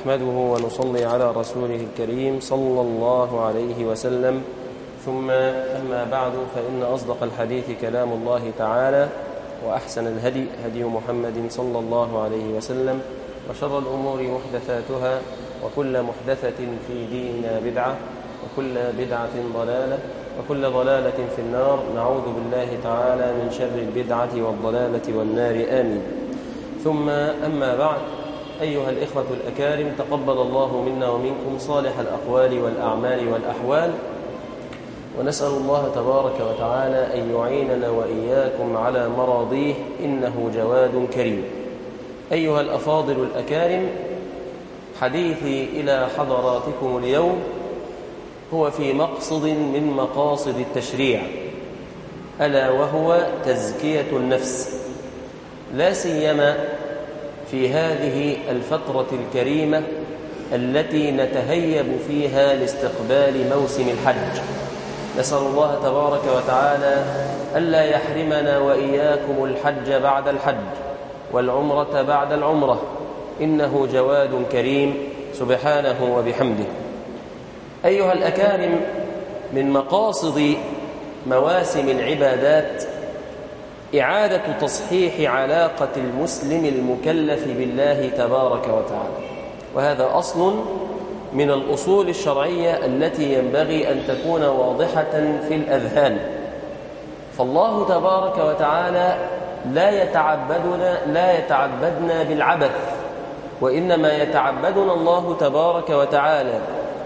نحمده ونصلي على رسوله الكريم صلى الله عليه وسلم. ثم أما بعد، فإن أصدق الحديث كلام الله تعالى، وأحسن الهدي هدي محمد صلى الله عليه وسلم، وشر الأمور محدثاتها، وكل محدثة في ديننا بدعة، وكل بدعة ضلالة، وكل ضلالة في النار. نعوذ بالله تعالى من شر البدعة والضلالة والنار، آمين. ثم أما بعد، أيها الإخوة الأكارم، تقبل الله منا ومنكم صالح الأقوال والأعمال والأحوال، ونسأل الله تبارك وتعالى أن يعيننا وإياكم على مراضيه، إنه جواد كريم. أيها الأفاضل الأكارم، حديثي إلى حضراتكم اليوم هو في مقصد من مقاصد التشريع، ألا وهو تزكية النفس، لا سيما في هذه الفترة الكريمة التي نتهيب فيها لاستقبال موسم الحج. نسأل الله تبارك وتعالى ألا يحرمنا وإياكم الحج بعد الحج والعمرة بعد العمرة، إنه جواد كريم سبحانه وبحمده. أيها الأكارم، من مقاصد مواسم العبادات إعادة تصحيح علاقة المسلم المكلف بالله تبارك وتعالى، وهذا أصل من الأصول الشرعية التي ينبغي أن تكون واضحة في الأذهان. فالله تبارك وتعالى لا يتعبدنا بالعبث، وإنما يتعبدنا الله تبارك وتعالى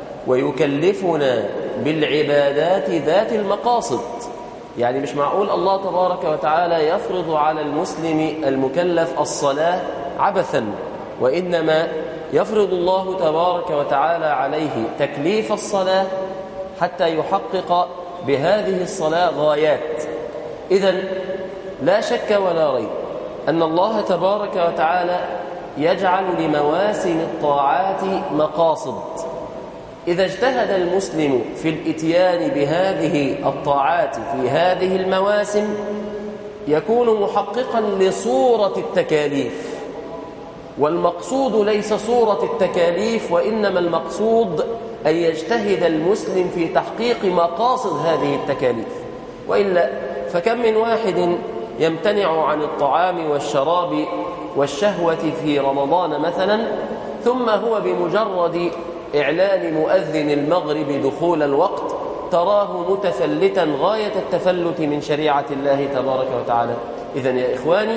ويكلفنا بالعبادات ذات المقاصد. يعني مش معقول الله تبارك وتعالى يفرض على المسلم المكلف الصلاة عبثا، وإنما يفرض الله تبارك وتعالى عليه تكليف الصلاة حتى يحقق بهذه الصلاة غايات. إذن لا شك ولا ريب أن الله تبارك وتعالى يجعل لمواسم الطاعات مقاصد. إذا اجتهد المسلم في الإتيان بهذه الطاعات في هذه المواسم يكون محققا لصورة التكاليف، والمقصود ليس صورة التكاليف، وإنما المقصود أن يجتهد المسلم في تحقيق مقاصد هذه التكاليف. وإلا فكم من واحد يمتنع عن الطعام والشراب والشهوة في رمضان مثلا، ثم هو بمجرد إعلان مؤذن المغرب دخول الوقت تراه متفلتا غاية التفلت من شريعة الله تبارك وتعالى. إذن يا إخواني،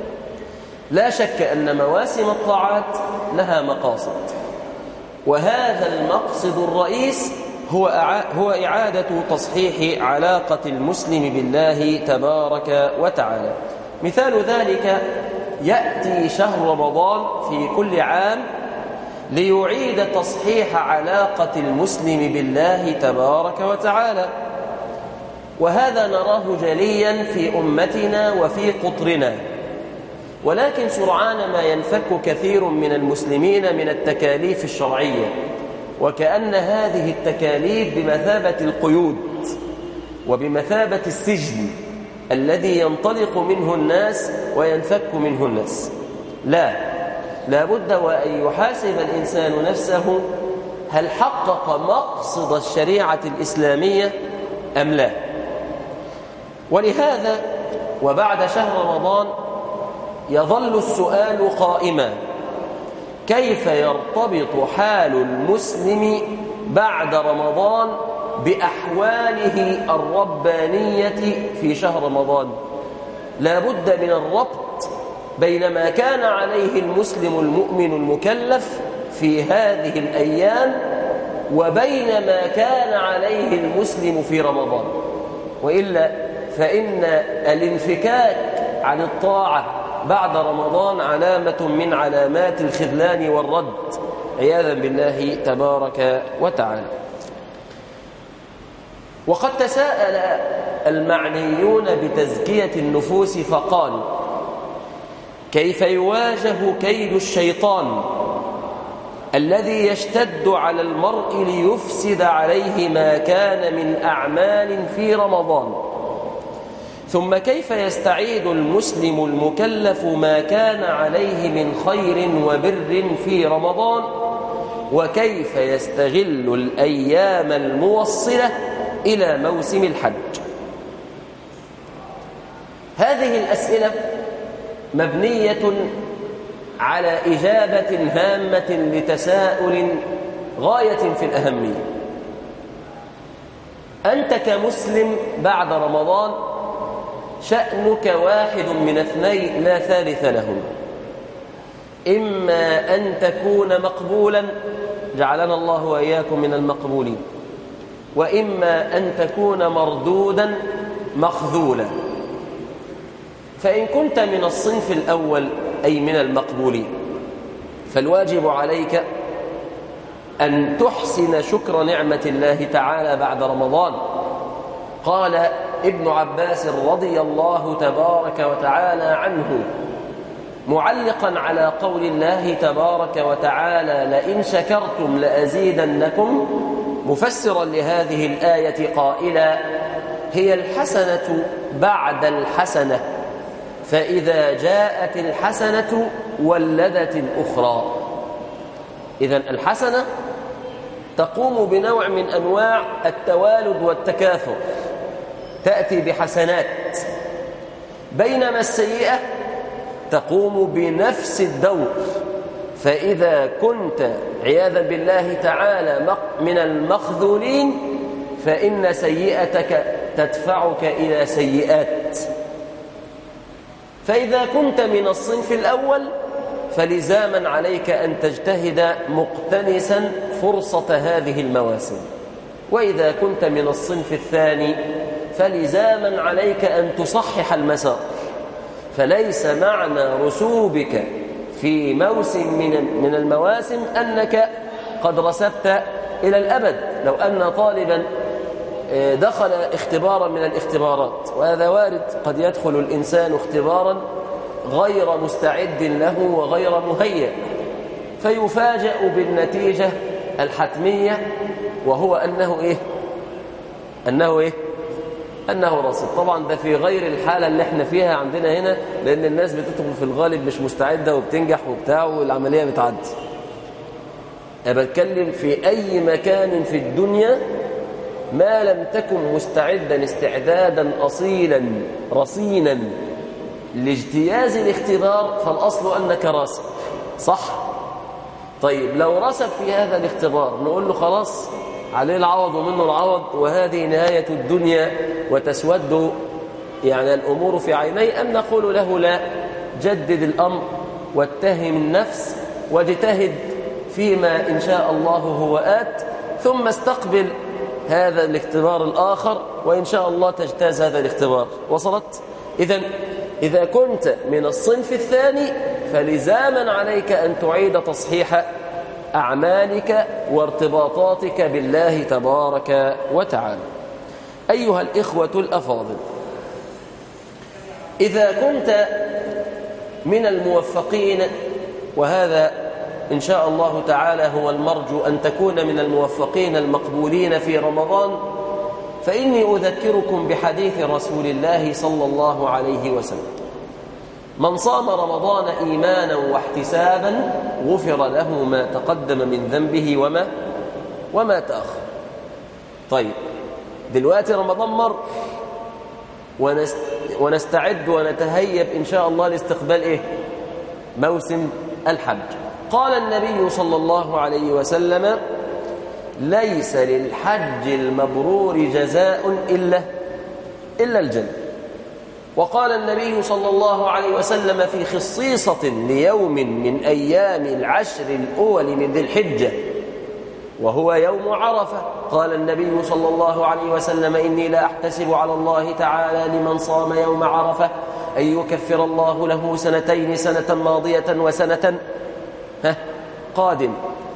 لا شك أن مواسم الطاعات لها مقاصد، وهذا المقصد الرئيس هو إعادة تصحيح علاقة المسلم بالله تبارك وتعالى. مثال ذلك، يأتي شهر رمضان في كل عام ليعيد تصحيح علاقة المسلم بالله تبارك وتعالى، وهذا نراه جليا في أمتنا وفي قطرنا. ولكن سرعان ما ينفك كثير من المسلمين من التكاليف الشرعية، وكأن هذه التكاليف بمثابة القيود وبمثابة السجن الذي ينطلق منه الناس وينفك منه الناس. لا بد وأن يحاسب الإنسان نفسه، هل حقق مقصد الشريعة الإسلامية أم لا؟ ولهذا وبعد شهر رمضان يظل السؤال قائما: كيف يرتبط حال المسلم بعد رمضان بأحواله الربانية في شهر رمضان؟ لا بد من الربط بين ما كان عليه المسلم المؤمن المكلف في هذه الأيام وبين ما كان عليه المسلم في رمضان، وإلا فإن الانفكاك عن الطاعة بعد رمضان علامة من علامات الخذلان والرد، عياذا بالله تبارك وتعالى. وقد تساءل المعنيون بتزكية النفوس فقالوا: كيف يواجه كيد الشيطان الذي يشتد على المرء ليفسد عليه ما كان من أعمال في رمضان؟ ثم كيف يستعيد المسلم المكلف ما كان عليه من خير وبر في رمضان وكيف يستغل الأيام الموصلة إلى موسم الحج؟ هذه الأسئلة مبنية على إجابة هامة لتساؤل غاية في الأهمية. أنت كمسلم بعد رمضان شأنك واحد من اثنين لا ثالث لهما: إما أن تكون مقبولا، جعلنا الله وإياكم من المقبولين، وإما أن تكون مردودا مخذولا. فإن كنت من الصنف الأول أي من المقبولين فالواجب عليك أن تحسن شكر نعمة الله تعالى بعد رمضان. قال ابن عباس رضي الله تبارك وتعالى عنه معلقا على قول الله تبارك وتعالى: لئن شكرتم لأزيدنكم، مفسرا لهذه الآية قائلا: هي الحسنة بعد الحسنة، فإذا جاءت الحسنة ولدت الأخرى. إذن الحسنة تقوم بنوع من أنواع التوالد والتكاثر، تأتي بحسنات، بينما السيئة تقوم بنفس الدور. فإذا كنت عياذا بالله تعالى من المخذولين فإن سيئتك تدفعك إلى سيئات. فإذا كنت من الصنف الأول فلزاما عليك أن تجتهد مقتنسا فرصة هذه المواسم، وإذا كنت من الصنف الثاني فلزاما عليك أن تصحح المسار. فليس معنى رسوبك في موسم من المواسم أنك قد رسبت إلى الأبد. لو أن طالبا دخل اختبارا من الاختبارات، وهذا وارد، قد يدخل الإنسان اختبارا غير مستعد له وغير مهيأ، فيفاجأ بالنتيجة الحتمية، وهو أنه راسب. طبعا ده في غير الحالة اللي احنا فيها عندنا هنا، لأن الناس بتدخل في الغالب مش مستعدة وبتنجح وبتاع والعملية بتعدي. أنا بتكلم في أي مكان في الدنيا ما لم تكن مستعدا استعدادا أصيلا رصينا لاجتياز الاختبار فالأصل أنك راسب، صح؟ طيب لو رسب في هذا الاختبار نقول له خلاص عليه العوض ومنه العوض، وهذه نهاية الدنيا وتسود يعني الأمور في عيني، أم نقول له لا، جدد الأمر واتهم النفس واجتهد فيما إن شاء الله هو آت، ثم استقبل هذا الاختبار الآخر وإن شاء الله تجتاز هذا الاختبار. وصلت؟ إذا كنت من الصنف الثاني فلزاما عليك أن تعيد تصحيح أعمالك وارتباطاتك بالله تبارك وتعالى. أيها الإخوة الأفاضل، إذا كنت من الموفقين، وهذا إن شاء الله تعالى هو المرجو أن تكون من الموفقين المقبولين في رمضان، فإني أذكركم بحديث رسول الله صلى الله عليه وسلم: من صام رمضان إيمانا واحتسابا غفر له ما تقدم من ذنبه وما تأخر. طيب دلوقتي رمضان مر ونستعد ونتهيب إن شاء الله لاستقبال موسم الحج. قال النبي صلى الله عليه وسلم: ليس للحج المبرور جزاء إلا الجنة. وقال النبي صلى الله عليه وسلم في خصيصة ليوم من أيام العشر الأول من ذي الحجة وهو يوم عرفة، قال النبي صلى الله عليه وسلم: إني لا أحتسب على الله تعالى لمن صام يوم عرفة أن يكفر الله له سنتين، سنة ماضية وسنة قادم.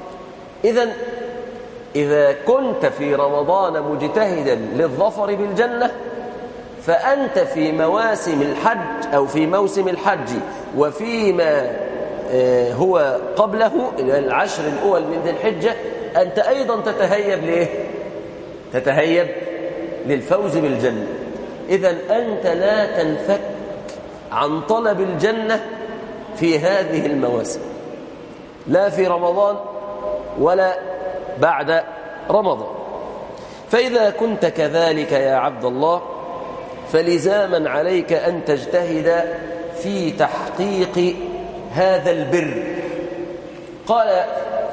إذا كنت في رمضان مجتهدا للظفر بالجنة فأنت في مواسم الحج أو في موسم الحج وفيما هو قبله العشر الأول من ذي الحجة أنت أيضا تتهيب للفوز بالجنة. إذن أنت لا تنفك عن طلب الجنة في هذه المواسم، لا في رمضان ولا بعد رمضان. فإذا كنت كذلك يا عبد الله فلزاما عليك أن تجتهد في تحقيق هذا البر. قال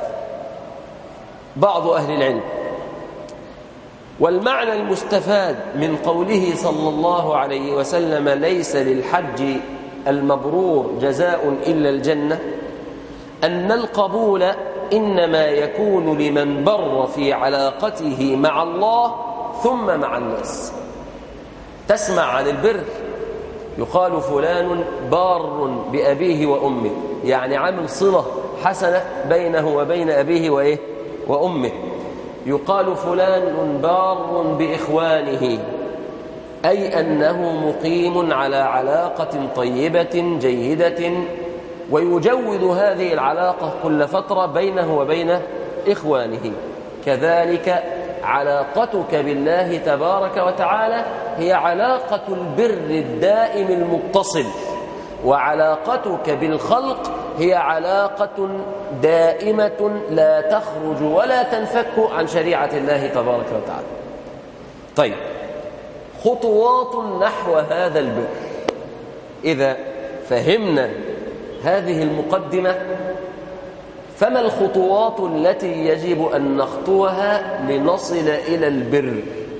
بعض أهل العلم: والمعنى المستفاد من قوله صلى الله عليه وسلم ليس للحج المبرور جزاء إلا الجنة، أن القبول إنما يكون لمن بر في علاقته مع الله ثم مع الناس. تسمع عن البر، يقال فلان بار بأبيه وأمه، يعني عامل صلة حسنة بينه وبين أبيه وأمه. يقال فلان بار بإخوانه، أي أنه مقيم على علاقة طيبة جيدة، ويجود هذه العلاقة كل فترة بينه وبين إخوانه. كذلك علاقتك بالله تبارك وتعالى هي علاقة البر الدائم المتصل، وعلاقتك بالخلق هي علاقة دائمة لا تخرج ولا تنفك عن شريعة الله تبارك وتعالى. طيب، خطوات نحو هذا البر. إذا فهمنا هذه المقدمة، فما الخطوات التي يجب أن نخطوها لنصل إلى البر؟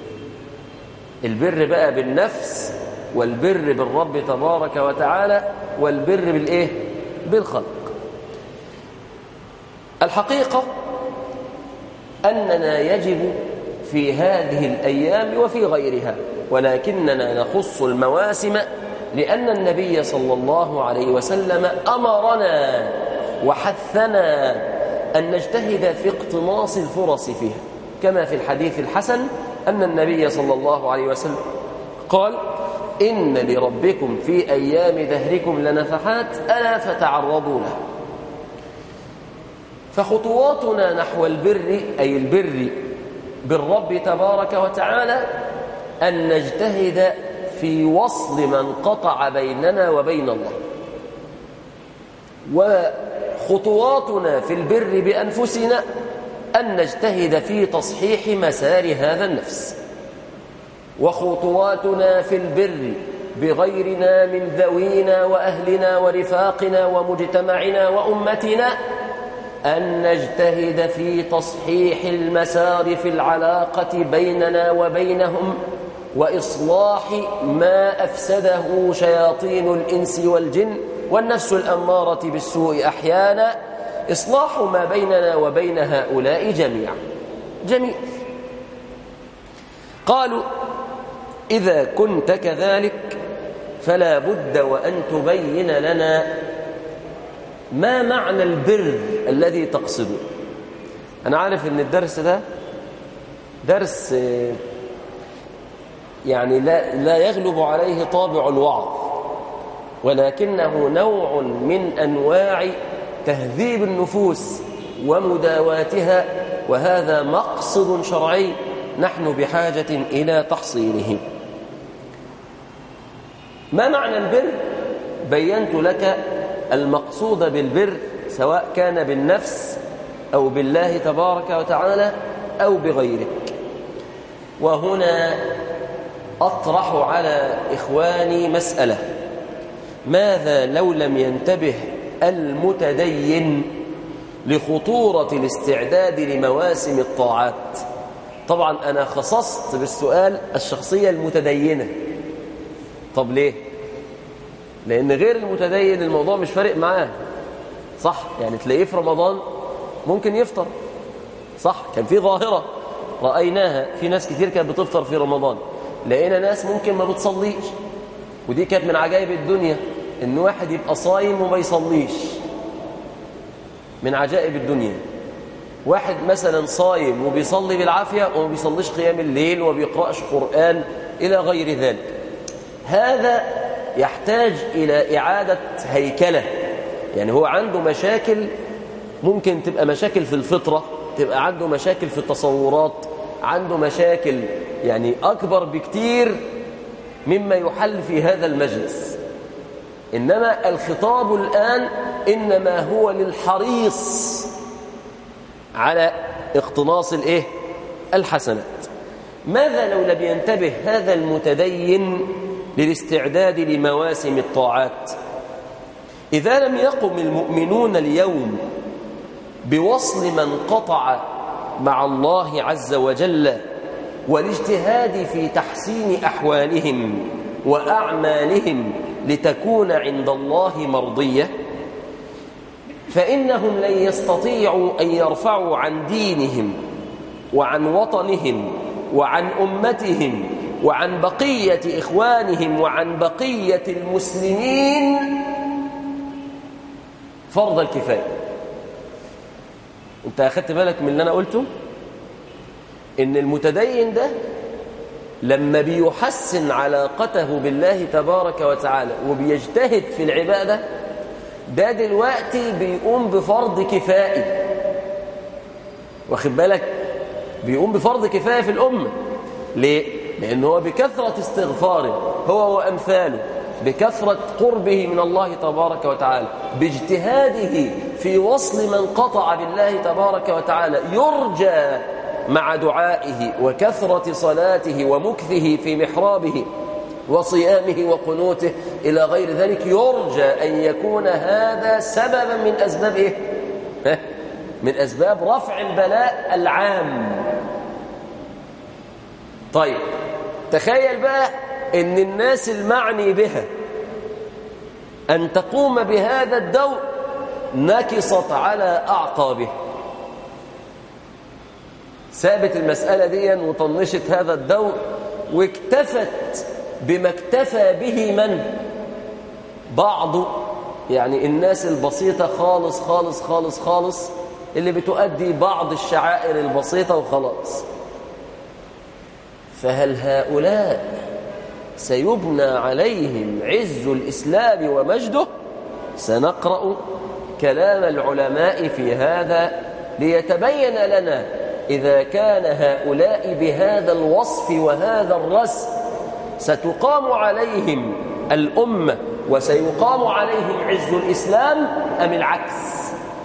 البر بقى بالنفس، والبر بالرب تبارك وتعالى، والبر بالخلق. الحقيقة أننا يجب في هذه الأيام وفي غيرها، ولكننا نخص المواسم لأن النبي صلى الله عليه وسلم أمرنا وحثنا أن نجتهد في اقتناص الفرص فيها، كما في الحديث الحسن أن النبي صلى الله عليه وسلم قال: إن لربكم في أيام دهركم لنفحات ألا فتعرضوا له. فخطواتنا نحو البر، أي البر بالرب تبارك وتعالى، أن نجتهد في وصل من قطع بيننا وبين الله. وخطواتنا في البر بأنفسنا أن نجتهد في تصحيح مسار هذا النفس. وخطواتنا في البر بغيرنا من ذوينا وأهلنا ورفاقنا ومجتمعنا وأمتنا أن نجتهد في تصحيح المسار في العلاقة بيننا وبينهم، وإصلاح ما أفسده شياطين الإنس والجن والنفس الأمارة بالسوء أحيانا، إصلاح ما بيننا وبين هؤلاء جميعا. جميل. قالوا: إذا كنت كذلك فلا بد وأن تبين لنا ما معنى البر الذي تقصده. أنا عارف أن الدرس ده درس يعني لا يغلب عليه طابع الوعظ، ولكنه نوع من أنواع تهذيب النفوس ومداواتها، وهذا مقصد شرعي نحن بحاجة إلى تحصيله. ما معنى البر؟ بينت لك المقصود بالبر، سواء كان بالنفس أو بالله تبارك وتعالى أو بغيره. وهنا أطرح على إخواني مسألة: ماذا لو لم ينتبه المتدين لخطورة الاستعداد لمواسم الطاعات؟ طبعا أنا خصصت بالسؤال الشخصية المتدينة. طب ليه؟ لأن غير المتدين الموضوع مش فارق معاه، صح؟ يعني تلاقيه في رمضان ممكن يفطر، صح؟ كان في ظاهرة رأيناها، في ناس كتير كانت بتفطر في رمضان. لقينا ناس ممكن ما بتصليش، ودي كانت من عجائب الدنيا، إن واحد يبقى صايم وما يصليش. من عجائب الدنيا واحد مثلا صايم وبيصلي بالعافية وما بيصليش قيام الليل وما بيقرأش قرآن إلى غير ذلك. هذا يحتاج إلى إعادة هيكلة. يعني هو عنده مشاكل، ممكن تبقى مشاكل في الفطرة، تبقى عنده مشاكل في التصورات، عنده مشاكل يعني أكبر بكتير مما يحل في هذا المجلس. إنما الخطاب الآن إنما هو للحريص على اقتناص الحسنات. ماذا لو لم ينتبه هذا المتدين للاستعداد لمواسم الطاعات؟ إذا لم يقم المؤمنون اليوم بوصل من قطع مع الله عز وجل والاجتهاد في تحسين أحوالهم وأعمالهم لتكون عند الله مرضية، فإنهم لن يستطيعوا أن يرفعوا عن دينهم وعن وطنهم وعن أمتهم وعن بقية إخوانهم وعن بقية المسلمين فرض الكفاية. أنت أخذت بالك من اللي أنا قلته؟ إن المتدين ده لما بيحسن علاقته بالله تبارك وتعالى وبيجتهد في العبادة، ده دلوقتي بيقوم بفرض كفائي. واخد بالك؟ بيقوم بفرض كفاية في الأمة. ليه؟ لأنه هو بكثرة استغفاره هو وأمثاله، بكثرة قربه من الله تبارك وتعالى، باجتهاده في وصل من قطع بالله تبارك وتعالى، يرجى مع دعائه وكثرة صلاته ومكثه في محرابه وصيامه وقنوته إلى غير ذلك، يرجى أن يكون هذا سببا من أسباب من أسباب رفع البلاء العام. طيب تخيل بقى أن الناس المعني بها أن تقوم بهذا الدور نكصت على أعقابه، سابت المسألة دي وطنشت هذا الدور واكتفت بما اكتفى به من بعض يعني الناس البسيطة خالص خالص خالص خالص اللي بتؤدي بعض الشعائر البسيطة وخلاص. فهل هؤلاء سيبنى عليهم عز الإسلام ومجده؟ سنقرأ كلام العلماء في هذا ليتبين لنا إذا كان هؤلاء بهذا الوصف وهذا الرسم ستقام عليهم الأمة وسيقام عليهم عز الإسلام أم العكس.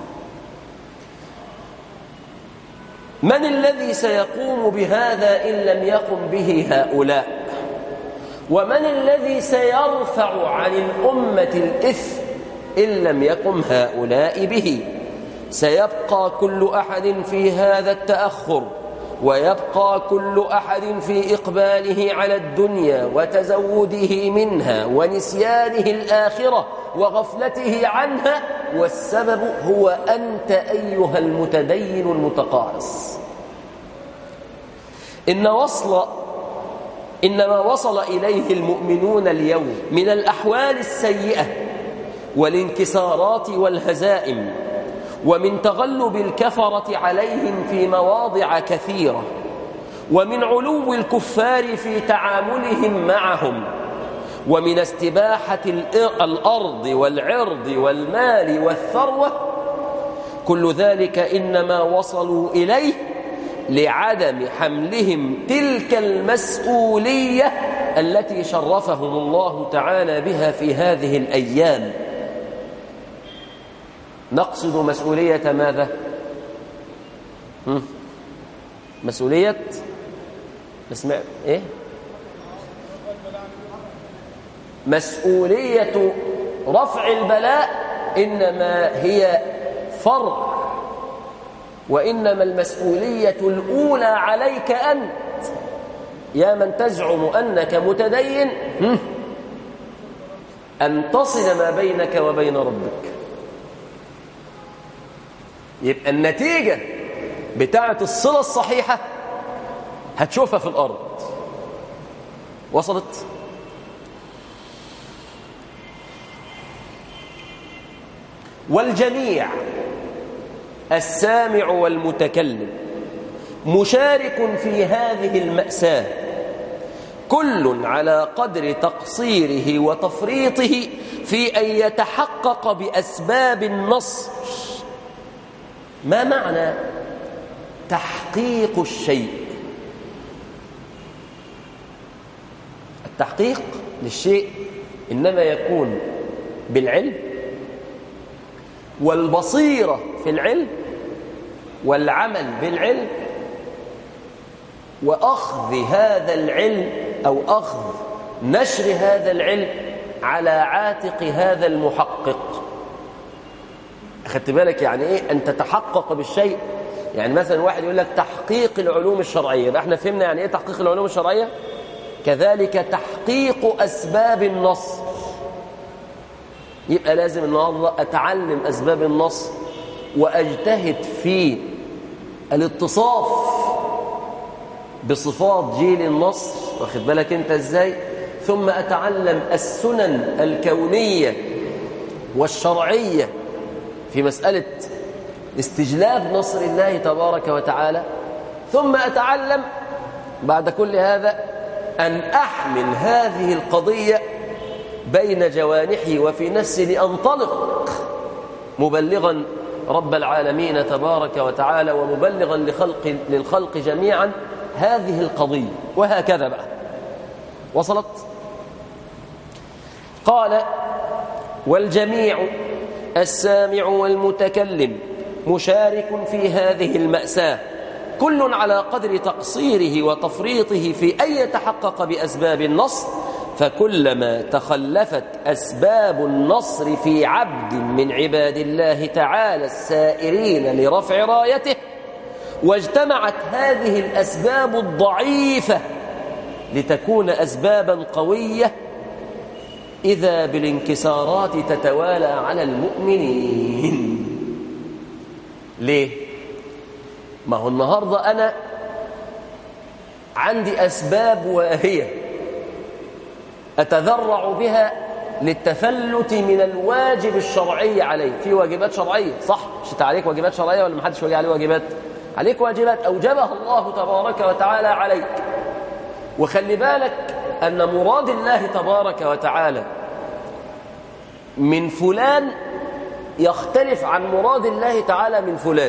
من الذي سيقوم بهذا إن لم يقم به هؤلاء؟ ومن الذي سيرفع عن الأمة الإثم إن لم يقم هؤلاء به؟ سيبقى كل أحد في هذا التأخر، ويبقى كل أحد في إقباله على الدنيا وتزوده منها ونسيانه الآخرة وغفلته عنها، والسبب هو أنت أيها المتدين المتقاعس. إنما وصل إليه المؤمنون اليوم من الأحوال السيئة والانكسارات والهزائم ومن تغلب الكفرة عليهم في مواضع كثيرة ومن علو الكفار في تعاملهم معهم ومن استباحة الأرض والعرض والمال والثروة، كل ذلك إنما وصلوا إليه لعدم حملهم تلك المسؤولية التي شرفهم الله تعالى بها في هذه الأيام. نقصد مسؤولية ماذا؟ مسؤولية اسمع إيه؟ مسؤولية رفع البلاء إنما هي فرع، وإنما المسؤولية الأولى عليك أنت يا من تزعم أنك متدين أن تصل ما بينك وبين ربك. يبقى النتيجة بتاعة الصلة الصحيحة هتشوفها في الأرض. وصلت؟ والجميع السامع والمتكلم مشارك في هذه المأساة، كل على قدر تقصيره وتفريطه في أن يتحقق بأسباب النصر. ما معنى تحقيق الشيء؟ التحقيق للشيء إنما يكون بالعلم والبصيرة في العلم والعمل بالعلم وأخذ هذا العلم أو أخذ نشر هذا العلم على عاتق هذا المحقق. أخذت بالك يعني إيه أن تتحقق بالشيء؟ يعني مثلا واحد يقول لك تحقيق العلوم الشرعية، يبقى احنا فهمنا يعني إيه تحقيق العلوم الشرعية. كذلك تحقيق أسباب النص، يبقى لازم النهارده أتعلم أسباب النص وأجتهد في الاتصاف بصفات جيل النص، واخد بالك أنت إزاي؟ ثم أتعلم السنن الكونية والشرعية في مسألة استجلاب نصر الله تبارك وتعالى. ثم أتعلم بعد كل هذا أن أحمل هذه القضية بين جوانحي وفي نفسي لأنطلق مبلغا رب العالمين تبارك وتعالى ومبلغا للخلق جميعا هذه القضية، وهكذا بقى. وصلت؟ قال: والجميع السامع والمتكلم مشارك في هذه المأساة، كل على قدر تقصيره وتفريطه في أن يتحقق بأسباب النصر، فكلما تخلفت أسباب النصر في عبد من عباد الله تعالى السائرين لرفع رايته، واجتمعت هذه الأسباب الضعيفة لتكون أسبابا قوية، إذا بالانكسارات تتوالى على المؤمنين. ليه؟ ما هو النهاردة أنا عندي أسباب واهية أتذرع بها للتفلت من الواجب الشرعي علي. في واجبات شرعية، صح؟ مش انت عليك واجبات شرعية ولا محدش عليه واجبات؟ عليك واجبات أوجبها الله تبارك وتعالى عليك. وخلي بالك أن مراد الله تبارك وتعالى من فلان يختلف عن مراد الله تعالى من فلان.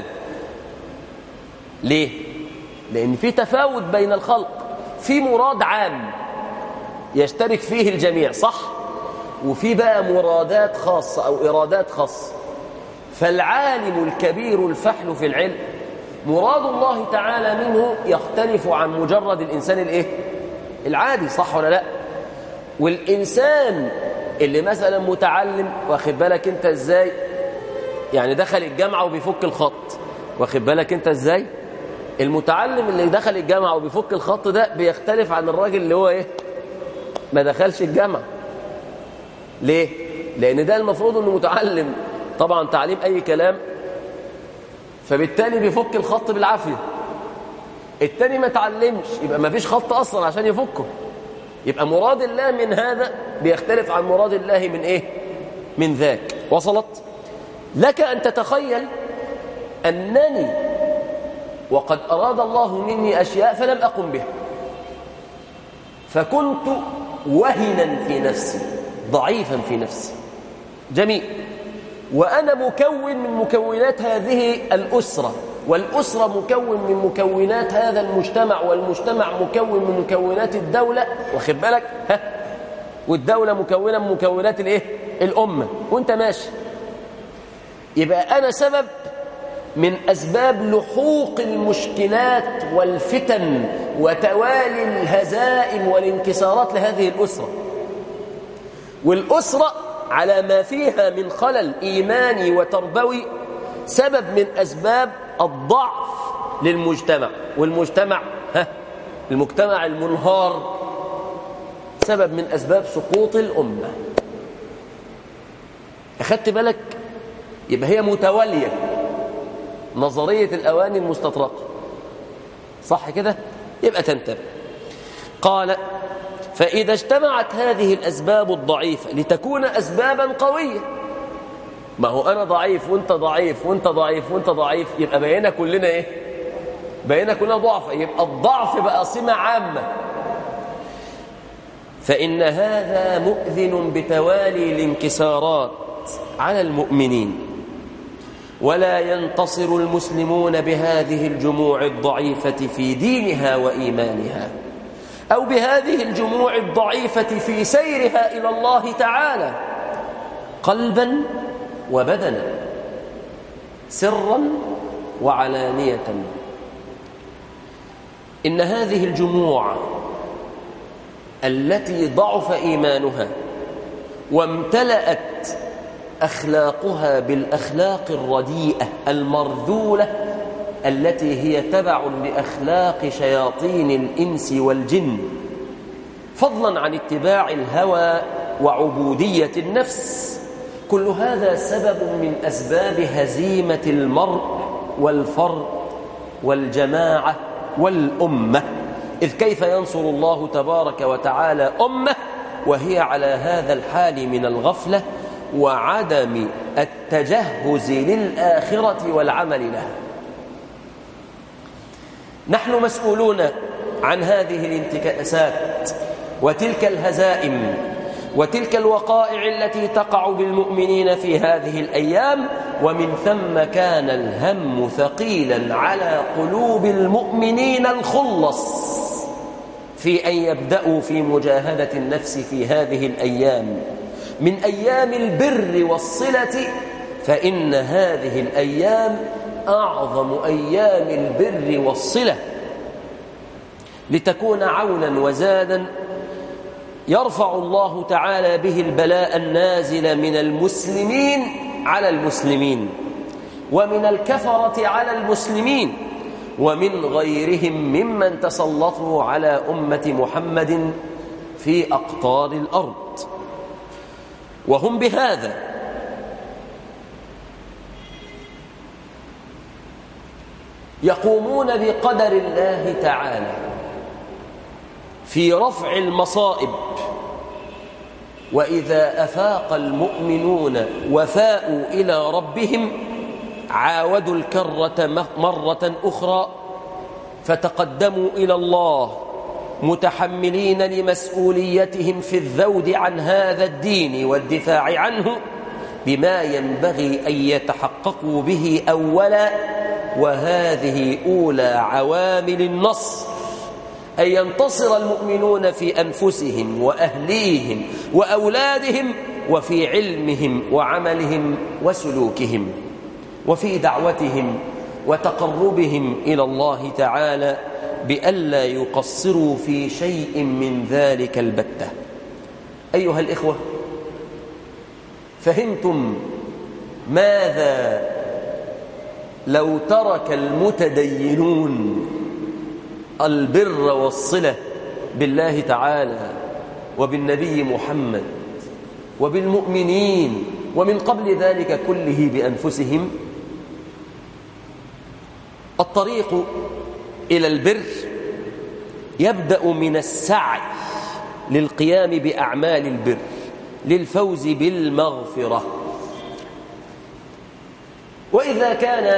ليه؟ لأن في تفاوت بين الخلق، في مراد عام يشترك فيه الجميع، صح؟ وفي بقى مرادات خاصة أو إرادات خاصة. فالعالم الكبير الفحل في العلم مراد الله تعالى منه يختلف عن مجرد الإنسان العادي، صح ولا لا؟ والإنسان اللي مثلا متعلم، واخد بالك انت ازاي؟ يعني دخل الجامعة وبيفك الخط، واخد بالك انت ازاي؟ المتعلم اللي دخل الجامعة وبيفك الخط ده بيختلف عن الراجل اللي هو ما دخلش الجامعة. ليه؟ لأن ده المفروض انه متعلم طبعا تعليم أي كلام، فبالتالي بيفك الخط بالعافية. التاني ما تعلمش، يبقى ما فيش خط أصلا عشان يفكه. يبقى مراد الله من هذا بيختلف عن مراد الله من من ذاك. وصلت؟ لك أن تتخيل أنني وقد أراد الله مني أشياء فلم أقم بها، فكنت وهنا في نفسي، ضعيفا في نفسي. جميل. وأنا مكون من مكونات هذه الأسرة، والأسرة مكون من مكونات هذا المجتمع، والمجتمع مكون من مكونات الدولة، واخد بالك؟ والدولة مكونة من مكونات الأمة، وانت ماشي. يبقى أنا سبب من أسباب لحوق المشكلات والفتن وتوالي الهزائم والانكسارات لهذه الأسرة. والأسرة على ما فيها من خلل إيماني وتربوي سبب من أسباب الضعف للمجتمع. والمجتمع المجتمع المنهار سبب من أسباب سقوط الأمة. أخدت بالك؟ يبقى هي متوالية، نظرية الأواني المستطرقة، صح كده؟ يبقى تنتبه. قال: فإذا اجتمعت هذه الأسباب الضعيفة لتكون أسبابا قوية. ما هو أنا ضعيف وأنت ضعيف وأنت ضعيف وأنت ضعيف، يبقى بقينا كلنا بقينا كلنا ضعف، يبقى الضعف بقى سمة عامة. فإن هذا مؤذن بتوالي الانكسارات على المؤمنين، ولا ينتصر المسلمون بهذه الجموع الضعيفة في دينها وإيمانها، أو بهذه الجموع الضعيفة في سيرها إلى الله تعالى قلبا وبدنا، سرا وعلانية. إن هذه الجموع التي ضعف إيمانها وامتلأت أخلاقها بالأخلاق الرديئة المرذولة التي هي تبع لأخلاق شياطين الإنس والجن، فضلا عن اتباع الهوى وعبودية النفس، كل هذا سبب من أسباب هزيمة المرء والفرد والجماعة والأمة. إذ كيف ينصر الله تبارك وتعالى أمة وهي على هذا الحال من الغفلة وعدم التجهز للآخرة والعمل لها؟ نحن مسؤولون عن هذه الانتكاسات وتلك الهزائم وتلك الوقائع التي تقع بالمؤمنين في هذه الأيام، ومن ثم كان الهم ثقيلا على قلوب المؤمنين الخلص في أن يبدأوا في مجاهدة النفس في هذه الأيام من أيام البر والصلة، فإن هذه الأيام أعظم أيام البر والصلة، لتكون عونا وزادا يرفع الله تعالى به البلاء النازل من المسلمين على المسلمين، ومن الكفرة على المسلمين، ومن غيرهم ممن تسلطوا على أمة محمد في أقطار الأرض. وهم بهذا يقومون بقدر الله تعالى في رفع المصائب، وإذا أفاق المؤمنون وفاءوا إلى ربهم عاودوا الكرة مرة أخرى فتقدموا إلى الله متحملين لمسؤوليتهم في الذود عن هذا الدين والدفاع عنه بما ينبغي أن يتحققوا به أولا، وهذه أولى عوامل النصر، أن ينتصر المؤمنون في أنفسهم وأهليهم وأولادهم وفي علمهم وعملهم وسلوكهم وفي دعوتهم وتقربهم إلى الله تعالى بألا يقصروا في شيء من ذلك البتة. أيها الإخوة، فهمتم ماذا لو ترك المتدينون البر والصلة بالله تعالى وبالنبي محمد وبالمؤمنين ومن قبل ذلك كله بأنفسهم؟ الطريق إلى البر يبدأ من السعي للقيام بأعمال البر للفوز بالمغفرة. وإذا كان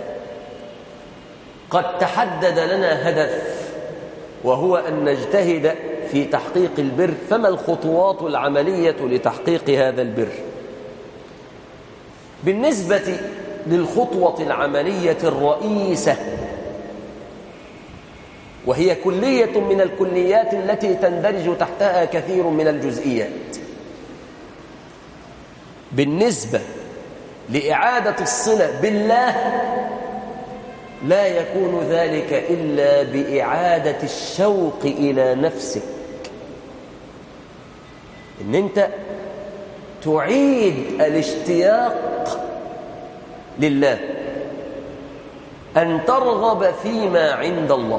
قد تحدد لنا هدف وهو أن نجتهد في تحقيق البر، فما الخطوات العملية لتحقيق هذا البر؟ بالنسبة للخطوة العملية الرئيسة، وهي كلية من الكليات التي تندرج تحتها كثير من الجزئيات، بالنسبة لإعادة الصلة بالله لا يكون ذلك إلا بإعادة الشوق إلى نفسك، إن أنت تعيد الاشتياق لله، أن ترغب فيما عند الله،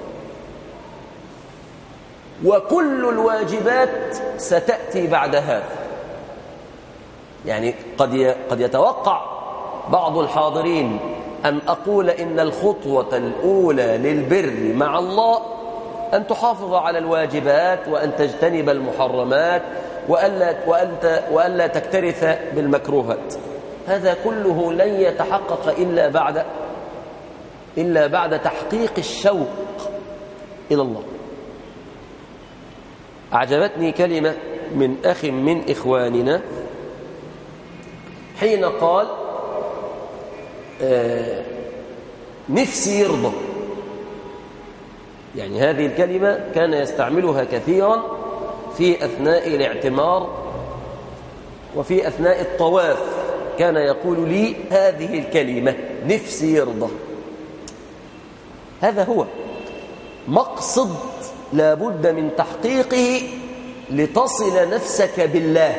وكل الواجبات ستأتي بعد هذا. يعني قد يتوقع بعض الحاضرين أن أقول إن الخطوة الأولى للبر مع الله أن تحافظ على الواجبات وأن تجتنب المحرمات وألا تكترث بالمكروهات. هذا كله لن يتحقق إلا بعد تحقيق الشوق إلى الله. أعجبتني كلمة من أخ من إخواننا حين قال نفسي يرضى. يعني هذه الكلمة كان يستعملها كثيرا في أثناء الاعتمار وفي أثناء الطواف، كان يقول لي هذه الكلمة نفسي يرضى. هذا هو مقصد لابد من تحقيقه لتصل نفسك بالله،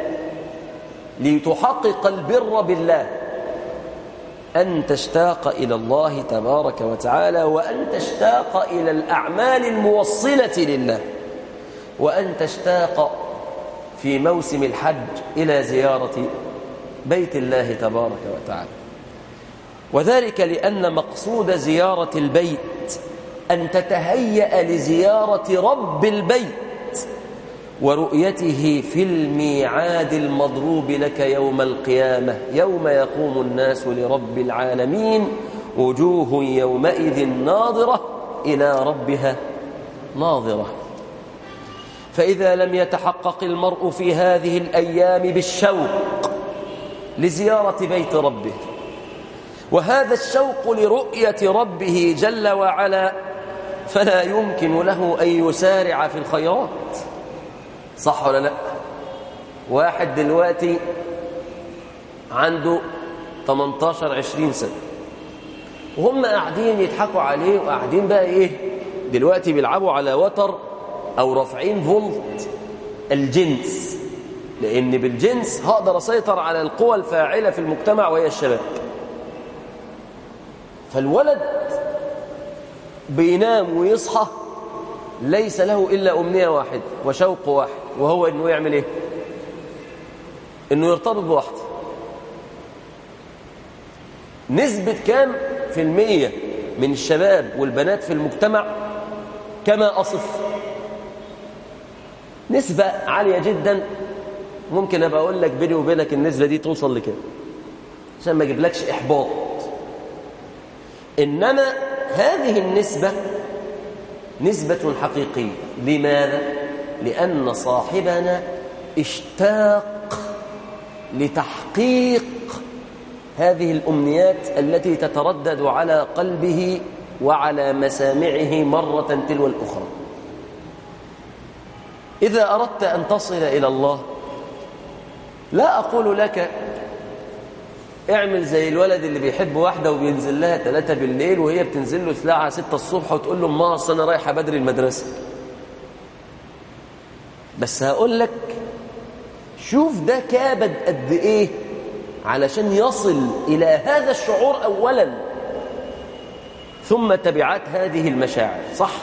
لتحقق البر بالله، أن تشتاق إلى الله تبارك وتعالى، وأن تشتاق إلى الأعمال الموصلة لله، وأن تشتاق في موسم الحج إلى زيارة بيت الله تبارك وتعالى. وذلك لأن مقصود زيارة البيت أن تتهيأ لزيارة رب البيت ورؤيته في الميعاد المضروب لك يوم القيامة، يوم يقوم الناس لرب العالمين، وجوه يومئذ ناظرة إلى ربها ناظرة. فإذا لم يتحقق المرء في هذه الأيام بالشوق لزيارة بيت ربه، وهذا الشوق لرؤية ربه جل وعلا، فلا يمكن له أن يسارع في الخيرات. صح ولا لا؟ واحد دلوقتي عنده 18-20 سنة وهم قاعدين يضحكوا عليه، وقاعدين بقى ايه دلوقتي بيلعبوا على وتر او رافعين فولت الجنس، لان بالجنس هقدر اسيطر على القوى الفاعلة في المجتمع وهي الشباب. فالولد بينام ويصحى ليس له إلا أمنية واحد وشوق واحد، وهو إنه يعمل إيه؟ إنه يرتبط بواحدة. نسبة كام في المية من الشباب والبنات في المجتمع كما أصف؟ نسبة عالية جدا. ممكن أبقى أقول لك بيني وبينك النسبة دي توصل لكده عشان ما أجيبلكش إحباط. إنما هذه النسبة نسبة حقيقية. لماذا؟ لأن صاحبنا اشتاق لتحقيق هذه الأمنيات التي تتردد على قلبه وعلى مسامعه مرة تلو الأخرى. إذا أردت أن تصل إلى الله، لا أقول لك اعمل زي الولد اللي بيحب واحدة وبينزل لها 3 بالليل وهي بتنزل له الساعة 6 الصبح وتقول له ما أصل أنا رايحة بدري المدرسة. بس هقول لك شوف ده كابد قد إيه علشان يصل إلى هذا الشعور أولا، ثم تبعات هذه المشاعر. صح؟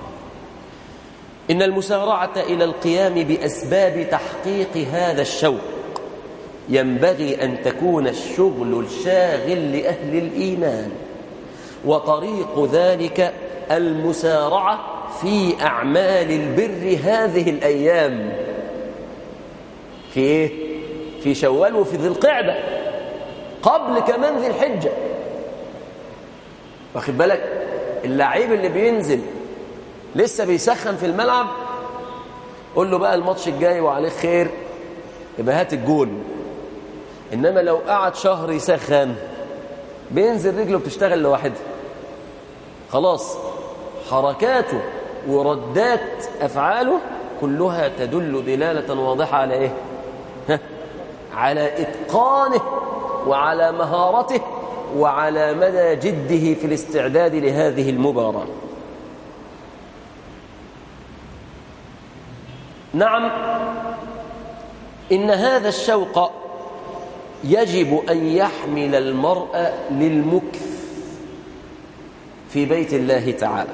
إن المسارعة إلى القيام بأسباب تحقيق هذا الشوق ينبغي أن تكون الشغل الشاغل لأهل الإيمان، وطريق ذلك المسارعة في أعمال البر هذه الأيام. في إيه؟ في شوال وفي ذي القعدة، قبل كمان ذي الحجة. واخد بالك؟ اللعيب اللي بينزل لسه بيسخن في الملعب، قول له بقى الماتش الجاي وعليه خير يبقى هات الجول. إنما لو قعد شهر يسخن بينزل رجله بتشتغل لوحدها، خلاص حركاته وردات أفعاله كلها تدل دلالة واضحة على إيه؟ على إتقانه وعلى مهارته وعلى مدى جده في الاستعداد لهذه المباراة. نعم، إن هذا الشوق يجب أن يحمل المرء للمكث في بيت الله تعالى،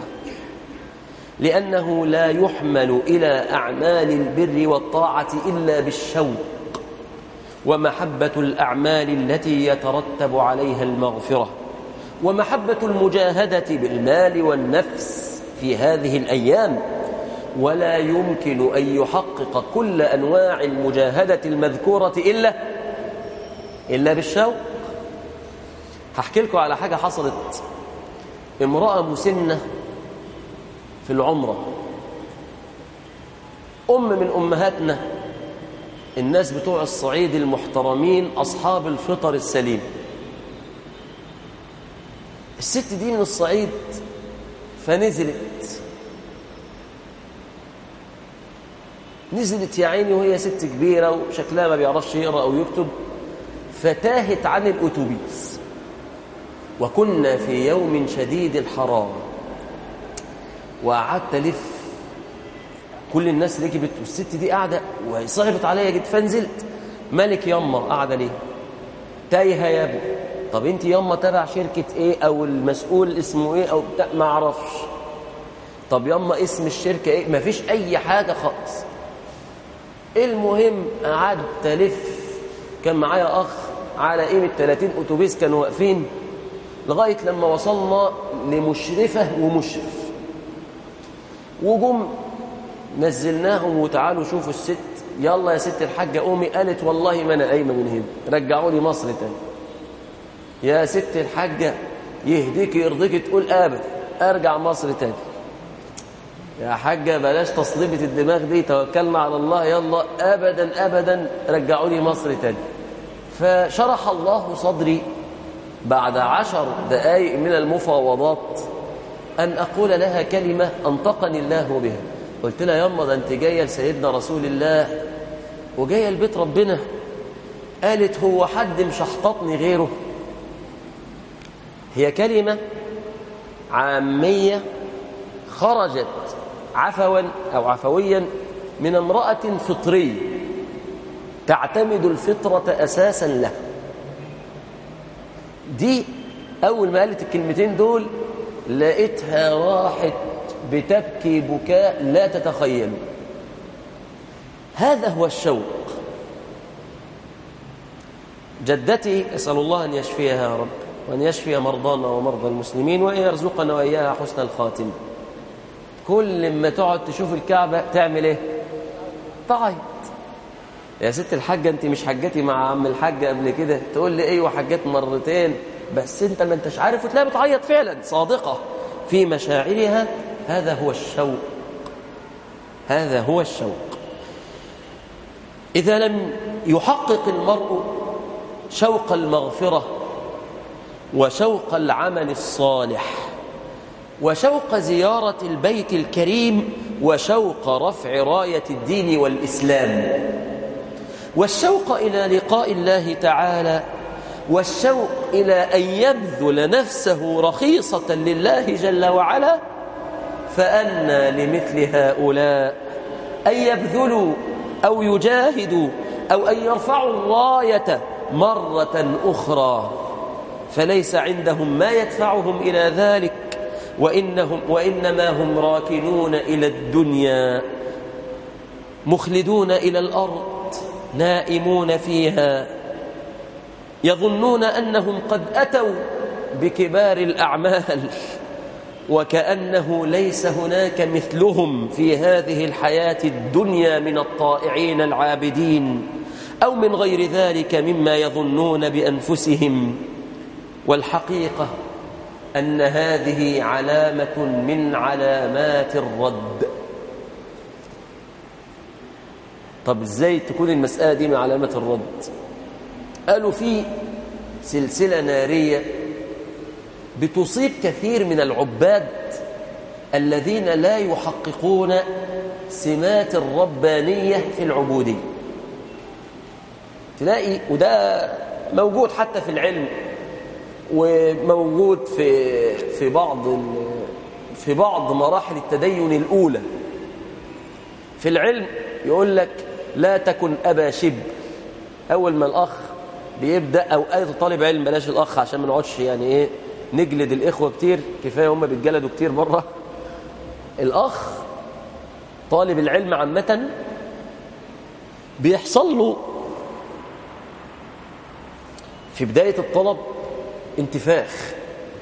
لأنه لا يحمل إلى أعمال البر والطاعة إلا بالشوق ومحبة الأعمال التي يترتب عليها المغفرة، ومحبة المجاهدة بالمال والنفس في هذه الأيام. ولا يمكن أن يحقق كل أنواع المجاهدة المذكورة إلا بالشوق. هحكي لكم على حاجة حصلت. امرأة مسنة في العمرة، من أمهاتنا، الناس بتوع الصعيد المحترمين، أصحاب الفطر السليم. الست دي من الصعيد، فنزلت يا عيني وهي ست كبيرة وشكلها ما بيعرفش يقرأ أو يكتب، فتاهت عن الأتوبيس وكنا في يوم شديد الحرارة. وقعدت ألف، كل الناس ركبت والست دي قاعدة وصعبت عليا جدا، فنزلت. مالك يما قاعدة ليه؟ تايهة يا ابو. طب انت يما تبع شركة ايه، او المسؤول اسمه ايه، او بتاع ما اعرفش. طب يما اسم الشركة ايه؟ ما فيش اي حاجة خالص. المهم قعدت ألف، كان معايا اخ على قيمة 30 اتوبيس كانوا واقفين، لغاية لما وصلنا لمشرفة ومشرف، وجم نزلناهم وتعالوا شوفوا الست. يلا يا ست الحاجة قومي. قالت والله ما أنا قايمة من هنا، رجعوا لي مصر تاني. يا ست الحاجة يهديك يرضيك تقول أبدا أرجع مصر تاني. يا حاجة بلاش تصليبة الدماغ دي، توكلنا على الله، يلا أبدا أبدا رجعوا لي مصر تاني. فشرح الله صدري بعد 10 دقائق من المفاوضات أن أقول لها كلمة أنطقني الله بها. قلت لها يما ده أنت جاية لسيدنا رسول الله وجاية لبيت ربنا. قالت هو حد مشحططني غيره؟ هي كلمة عامية خرجت عفوا أو عفويا من امرأة فطرية تعتمد الفطرة أساسا له. دي أول ما قالت الكلمتين دول لقيتها راحت بتبكي بكاء لا تتخيلوا. هذا هو الشوق. جدتي أسأل الله أن يشفيها يا رب، وأن يشفي مرضانا ومرضى المسلمين، وأن يرزقنا وإياها حسن الخاتمة. كل ما تقعد تشوف الكعبة تعمل إيه؟ تعيط. يا ست الحاجة أنت مش حجتي مع عم الحاجة قبل كده؟ تقول لي أيوة حجت مرتين، بس أنت ما أنتش عارف، وتلاقيها بتعيط فعلا صادقة في مشاعرها. هذا هو الشوق، هذا هو الشوق. إذا لم يحقق المرء شوق المغفرة وشوق العمل الصالح وشوق زيارة البيت الكريم وشوق رفع راية الدين والإسلام والشوق إلى لقاء الله تعالى والشوق إلى أن يبذل نفسه رخيصة لله جل وعلا، فأنى لمثل هؤلاء أن يبذلوا أو يجاهدوا أو أن يرفعوا الراية مرة أخرى، فليس عندهم ما يدفعهم إلى ذلك، وإنما هم راكنون إلى الدنيا مخلدون إلى الأرض نائمون فيها، يظنون أنهم قد أتوا بكبار الأعمال وكأنه ليس هناك مثلهم في هذه الحياة الدنيا من الطائعين العابدين أو من غير ذلك مما يظنون بأنفسهم. والحقيقة أن هذه علامة من علامات الرد. طب إزاي تكون المسألة دي من علامات الرد؟ قالوا في سلسلة نارية بتصيب كثير من العباد الذين لا يحققون سمات الربانية في العبودية. تلاقي وده موجود حتى في العلم، وموجود في بعض مراحل التدين الأولى في العلم. يقول لك لا تكن أبا شب. أول ما الأخ بيبدأ، أو أي طالب علم، بلاش الأخ عشان ما نقعدش يعني إيه نجلد الإخوة كتير، كفاية هم بيتجلدوا كتير بره. الأخ طالب العلم عامة بيحصل له في بداية الطلب انتفاخ.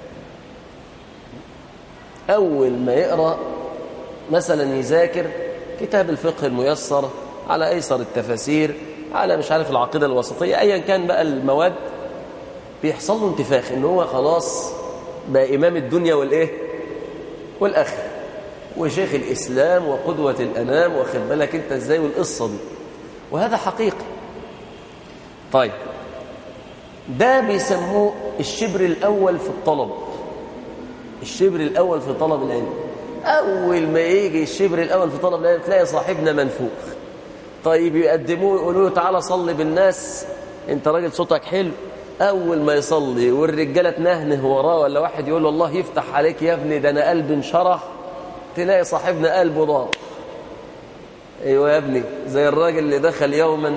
أول ما يقرأ مثلا يذاكر كتاب الفقه الميسر على أيسر التفاسير على مش عارف العقيدة الوسطية، أيا كان بقى المواد، بيحصل له انتفاخ إن هو خلاص بقى إمام الدنيا والآخرة وشيخ الإسلام وقدوة الأنام، واخد بالك أنت إزاي، والقصة دي. وهذا حقيقي. طيب ده بيسموه الشبر الأول في الطلب، الشبر الأول في طلب العلم. أول ما يجي الشبر الأول في طلب العلم تلاقي صاحبنا منفوخ. طيب يقدموه يقولوا له تعالى صلي بالناس، أنت راجل صوتك حلو، أول ما يصلي والرجالة تنهنه وراه ولا واحد يقول له الله يفتح عليك يا ابني ده أنا قلبي انشرح، تلاقي صاحبنا قلبه ضاع. أيوة يا ابني، زي الراجل اللي دخل يوما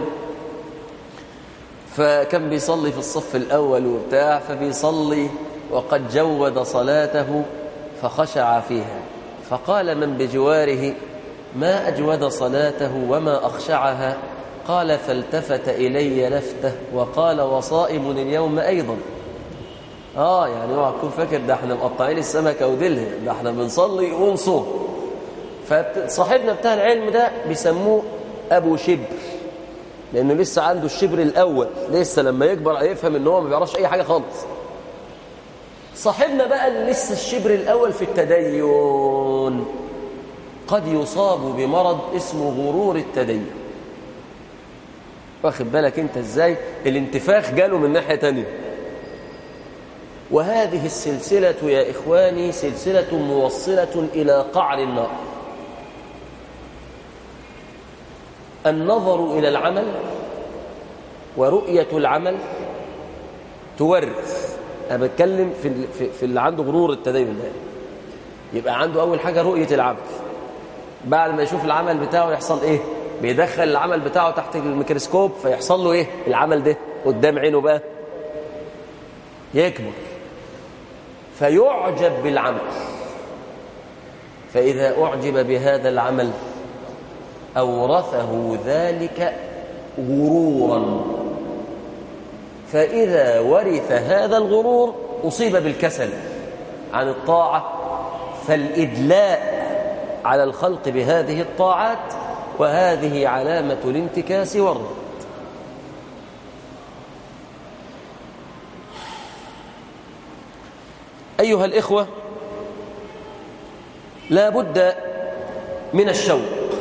فكان بيصلي في الصف الأول وبتاع، فبيصلي وقد جود صلاته فخشع فيها، فقال من بجواره ما أجود صلاته وما أخشعها؟ قال فالتفت إلي لفته وقال وصائم اليوم أيضا. يعني اوعى تكون فاكر ده احنا مقطعين السمكة وديلها، ده احنا بنصلي ونصوم. فصاحبنا بتاع العلم ده بيسموه أبو شبر، لأنه لسه عنده الشبر الأول، لسه لما يكبر هيفهم إن هو ما بيعرفش أي حاجة خالص. صاحبنا بقى اللي لسه الشبر الأول في التدين قد يصاب بمرض اسمه غرور التدين. واخد بالك انت ازاي؟ الانتفاخ جاله من ناحية تانية. وهذه السلسلة يا إخواني سلسلة موصلة إلى قعر النار. النظر إلى العمل ورؤية العمل تورث. أنا بتكلم في اللي عنده غرور التدين ده، يبقى عنده أول حاجة رؤية العمل. بعد ما يشوف العمل بتاعه يحصل إيه؟ بيدخل العمل بتاعه تحت الميكروسكوب، فيحصل له إيه؟ العمل ده قدام عينه بقى يكبر، فيعجب بالعمل. فإذا أعجب بهذا العمل أورثه ذلك غرورا، فإذا ورث هذا الغرور أصيب بالكسل عن الطاعة، فالإدلاء على الخلق بهذه الطاعات، وهذه علامة الانتكاس والرد. أيها الإخوة، لا بد من الشوق.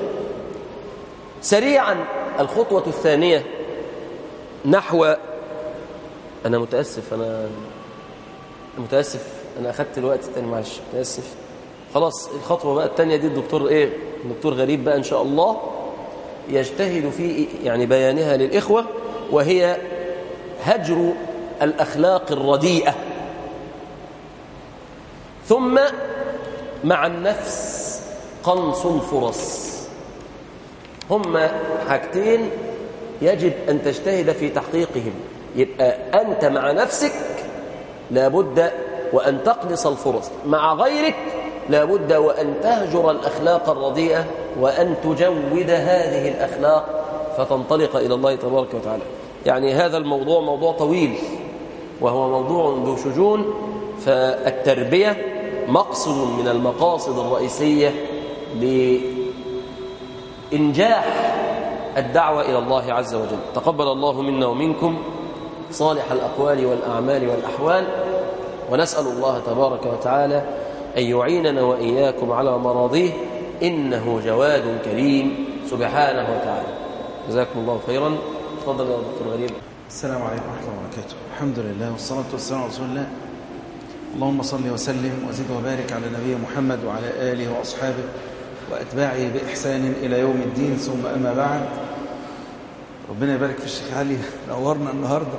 سريعا الخطوة الثانية نحو أنا متأسف أنا أخذت الوقت الثاني، معلش متأسف. خلاص الخطوة بقى الثانية دي الدكتور غريب بقى إن شاء الله يجتهد في يعني بيانها للإخوة، وهي هجر الأخلاق الرديئة. ثم مع النفس قنص الفرص. هما حاجتين يجب أن تجتهد في تحقيقهم. يبقى أنت مع نفسك لابد وأن تقنص الفرص، مع غيرك لابد وأن تهجر الأخلاق الرديئة وأن تجود هذه الأخلاق فتنطلق إلى الله تبارك وتعالى. يعني هذا الموضوع موضوع طويل وهو موضوع ذو شجون، فالتربية مقصد من المقاصد الرئيسية لإنجاح الدعوة إلى الله عز وجل. تقبل الله منا ومنكم صالح الأقوال والأعمال والأحوال، ونسأل الله تبارك وتعالى أن يعيننا وإياكم على مراضيه، إنه جواد كريم سبحانه وتعالى. جزاكم الله خيرا. تفضل يا دكتور غريب. السلام عليكم ورحمة الله وبركاته. الحمد لله والصلاة والسلام على رسول الله. اللهم صل وسلم وزد وبارك على نبي محمد وعلى آله وأصحابه وأتباعه بإحسان إلى يوم الدين، ثم أما بعد. ربنا يبارك في الشيخ علي، نورنا النهاردة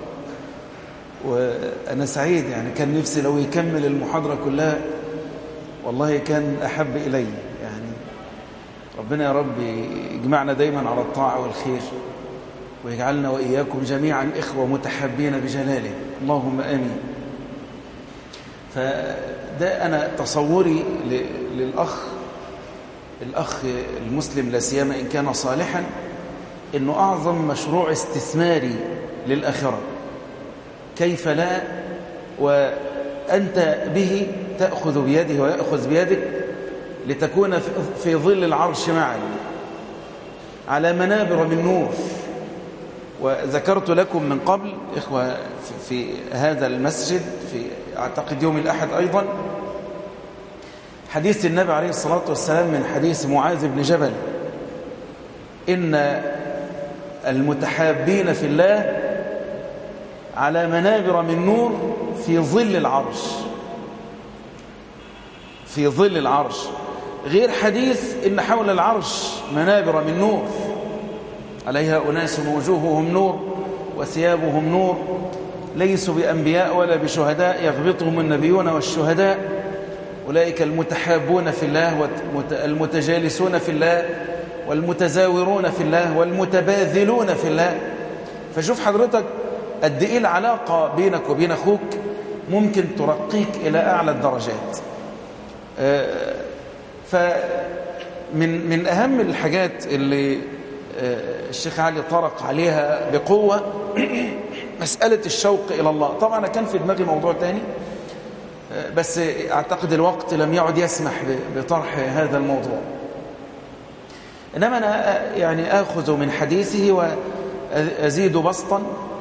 وأنا سعيد. يعني كان نفسي لو يكمل المحاضرة كلها، والله كان أحب إلي. يعني ربنا يا رب يجمعنا دايما على الطاعة والخير، ويجعلنا وإياكم جميعا إخوة متحابين بجلاله، اللهم آمين. فده أنا تصوري الأخ المسلم لا سيما إن كان صالحا، إنه أعظم مشروع استثماري للآخرة. كيف لا وأنت به تأخذ بيده ويأخذ بيدك لتكون في ظل العرش معا على منابر من نور. وذكرت لكم من قبل إخوة في هذا المسجد في أعتقد يوم الأحد أيضا حديث النبي عليه الصلاة والسلام من حديث معاذ بن جبل: إن المتحابين في الله على منابر من نور في ظل العرش، في ظل العرش. غير حديث إن حول العرش منابر من نور عليها أناس وجوههم نور وثيابهم نور ليسوا بأنبياء ولا بشهداء يغبطهم النبيون والشهداء، أولئك المتحابون في الله والمتجالسون في الله والمتزاورون في الله والمتباذلون في الله. فشوف حضرتك قد إيه العلاقة بينك وبين أخوك ممكن ترقيك إلى أعلى الدرجات. فمن أهم الحاجات اللي الشيخ علي طرق عليها بقوة مسألة الشوق إلى الله. طبعا كان في دماغي موضوع تاني بس أعتقد الوقت لم يعد يسمح بطرح هذا الموضوع، إنما أنا يعني آخذ من حديثه وأزيد بسطا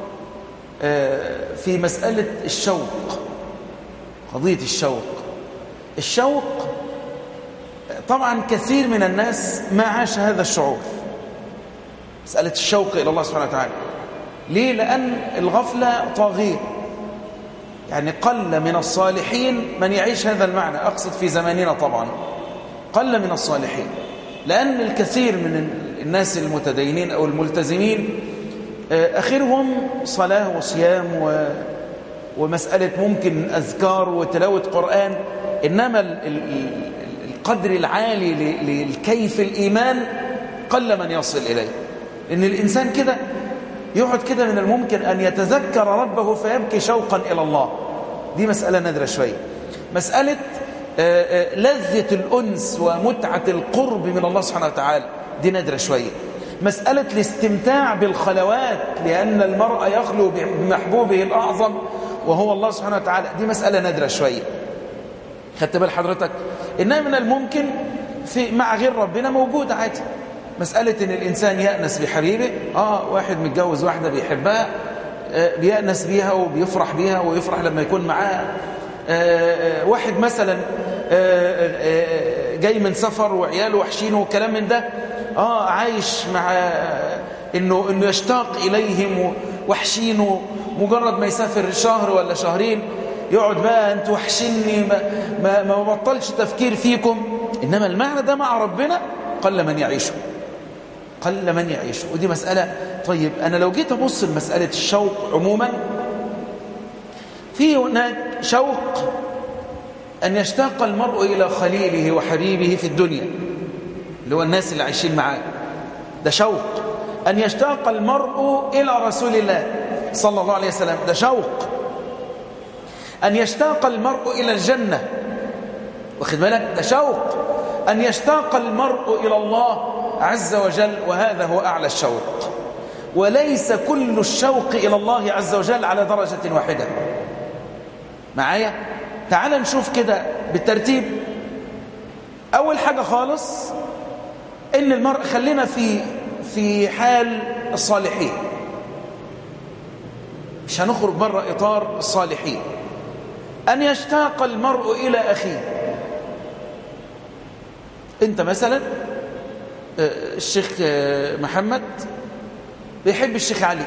في مسألة الشوق، قضية الشوق. طبعا كثير من الناس ما عاش هذا الشعور، مسألة الشوق إلى الله سبحانه وتعالى. ليه؟ لأن الغفلة طاغية، يعني قل من الصالحين من يعيش هذا المعنى، أقصد في زماننا طبعا قل من الصالحين، لأن الكثير من الناس المتدينين أو الملتزمين آخرهم صلاة وصيام ومسألة ممكن أذكار وتلاوة قرآن، إنما القدر العالي للكيف الإيمان قل من يصل إليه. إن الإنسان كده يقعد كده من الممكن أن يتذكر ربه فيبكي شوقا إلى الله. دي مسألة نادرة شوية. مسألة لذة الأنس ومتعة القرب من الله سبحانه وتعالى دي نادرة شوية. مسألة الاستمتاع بالخلوات لأن المرء يخلو بمحبوبه الأعظم وهو الله سبحانه وتعالى دي مسألة نادرة شوية. خدت بال حضرتك؟ إنما من الممكن مع غير ربنا موجود عادي. مسألة إن الإنسان يأنس بحبيبه، واحد متجوز واحدة بيحبها بيأنس بيها وبيفرح بيها ويفرح لما يكون معاها. واحد مثلا جاي من سفر وعياله وحشين وكلام من ده، عايش مع إنه يشتاق إليهم وحشين، مجرد ما يسافر شهر ولا شهرين يقعد بقى أنتوا وحشيني ما بطلش تفكير فيكم. إنما المعنى ده مع ربنا قل من يعيشه، ودي مسألة. طيب أنا لو جيت أبص لمسألة الشوق عموما، في هناك شوق أن يشتاق المرء إلى خليله وحبيبه في الدنيا اللي هو الناس اللي عايشين معاه، ده شوق. أن يشتاق المرء إلى رسول الله صلى الله عليه وسلم، ده شوق. أن يشتاق المرء إلى الجنة، واخد بالك، ده شوق. أن يشتاق المرء إلى الله عز وجل، وهذا هو أعلى الشوق. وليس كل الشوق إلى الله عز وجل على درجة واحدة. معايا؟ تعال نشوف كده بالترتيب. أول حاجة خالص إن المرء، خلينا في حال الصالحين، مش هنخرج بره إطار الصالحين. أن يشتاق المرء إلى أخيه. أنت مثلا الشيخ محمد بيحب الشيخ علي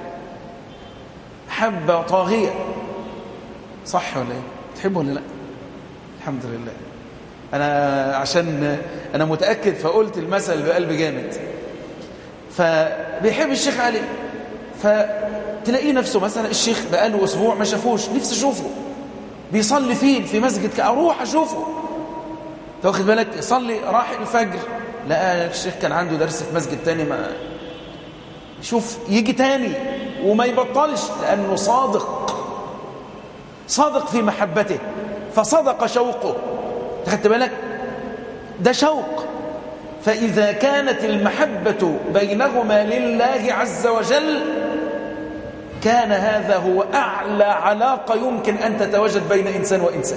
حبة طاغية، صح ولا ايه؟ تحبه ولا لا؟ الحمد لله. أنا عشان أنا متأكد فقلت المثل بقلب جامد. فبيحب الشيخ علي، فتلاقيه نفسه مثلا الشيخ بقاله أسبوع ما شافوش، نفسي أشوفه بيصلي فين في مسجد، أروح أشوفه. تاخد بالك؟ يصلي، راح الفجر لقى الشيخ كان عنده درس في مسجد تاني، ما شوف يجي تاني وما يبطلش، لأنه صادق في محبته، فصدق شوقه. تاخد بالك؟ ده شوق. فإذا كانت المحبة بينهما لله عز وجل كان هذا هو أعلى علاقة يمكن أن تتواجد بين إنسان وإنسان،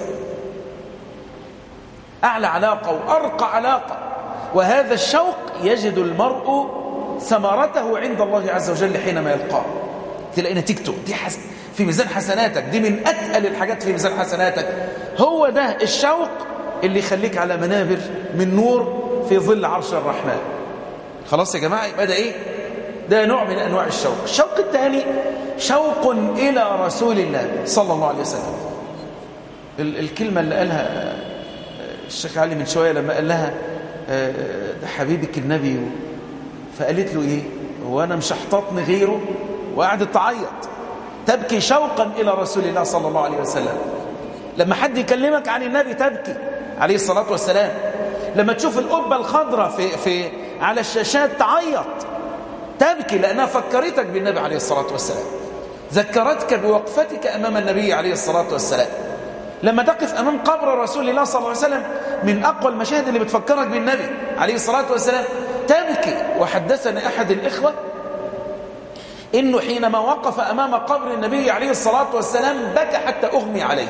أعلى علاقة وأرقى علاقة. وهذا الشوق يجد المرء ثمرته عند الله عز وجل حينما يلقاه، تلاقي نتيجته دي في ميزان حسناتك، دي من أتقل الحاجات في ميزان حسناتك. هو ده الشوق اللي يخليك على منابر من نور في ظل عرش الرحمن. خلاص يا جماعة، يبقى ده إيه؟ ده نوع من أنواع الشوق. الشوق الثاني شوق إلى رسول الله صلى الله عليه وسلم. الكلمة اللي قالها الشيخ علي من شوية لما قال لها ده حبيبك النبي، فقالت له إيه؟ هو أنا مش هحتطني غيره؟ وقعدت تعيط. تبكي شوقا إلى رسول الله صلى الله عليه وسلم. لما حد يكلمك عن النبي تبكي عليه الصلاة والسلام. لما تشوف القبة الخضراء على الشاشات تعيط تبكي، لأنها فكرتك بالنبي عليه الصلاة والسلام، ذكرتك بوقفتك أمام النبي عليه الصلاة والسلام. لما تقف أمام قبر رسول الله صلى الله عليه وسلم، من أقوى المشاهد اللي بتفكرك بالنبي عليه الصلاة والسلام تبكي. وحدثني أحد الإخوة إنه حينما وقف أمام قبر النبي عليه الصلاة والسلام بكى حتى أغمي عليه.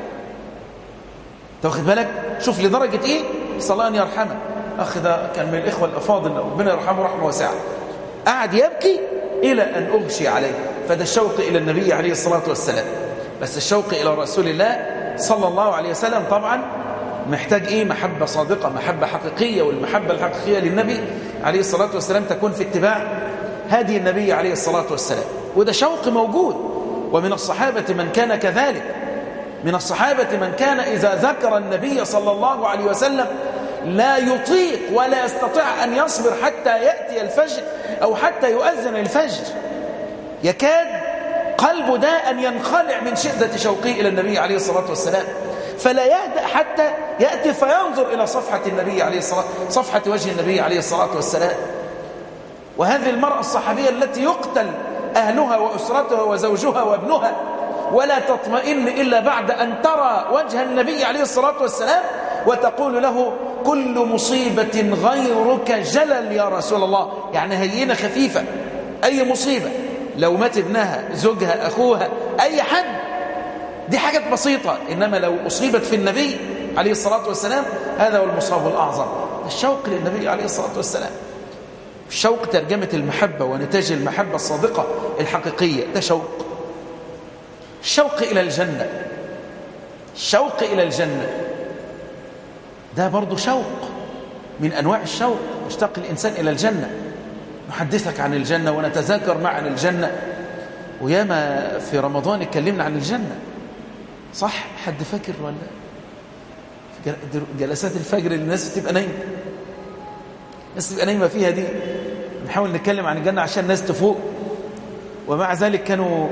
تاخد بالك؟ شوف لدرجة إيه؟ صلى الله أن يرحمه، أخي ده كان من الإخوة الأفاضل ربنا يرحمه رحمه واسعة، قعد يبكي إلى أن أغشي عليه. فده الشوق إلى النبي عليه الصلاة والسلام. بس الشوق إلى رسول الله صلى الله عليه وسلم طبعا محتاج إيه؟ محبة صادقة، محبة حقيقية. والمحبة الحقيقية للنبي عليه الصلاة والسلام تكون في اتباع هدي النبي عليه الصلاة والسلام. وده شوق موجود. ومن الصحابة من كان كذلك، من الصحابة من كان إذا ذكر النبي صلى الله عليه وسلم لا يطيق ولا يستطيع أن يصبر حتى يأتي الفجر أو حتى يؤذن الفجر، يكاد قلبه ده أن ينخلع من شدة شوقه إلى النبي عليه الصلاة والسلام، فلا يهدأ حتى يأتي فينظر إلى صفحة النبي عليه الصلاة، صفحة وجه النبي عليه الصلاة والسلام. وهذه المرأة الصحابية التي يقتل أهلها وأسرتها وزوجها وابنها ولا تطمئن إلا بعد أن ترى وجه النبي عليه الصلاة والسلام وتقول له كل مصيبة غيرك جلل يا رسول الله. يعني هينة خفيفة، أي مصيبة لو مات ابنها زوجها أخوها أي حد دي حاجات بسيطة، إنما لو أصيبت في النبي عليه الصلاة والسلام هذا هو المصاب الأعظم. الشوق للنبي عليه الصلاة والسلام، الشوق ترجمة المحبة ونتاج المحبة الصادقة الحقيقية، ده شوق. الشوق إلى الجنة، الشوق إلى الجنة ده برضو شوق من أنواع الشوق. يشتاق الإنسان إلى الجنة، نحدثك عن الجنة ونتذاكر معا الجنة. وياما في رمضان اتكلمنا عن الجنة، صح؟ حد فاكر ولا في جلسات الفجر اللي الناس بتبقى نايمة، الناس تبقى نايمة فيها دي، نحاول نتكلم عن الجنة عشان الناس تفوق. ومع ذلك كانوا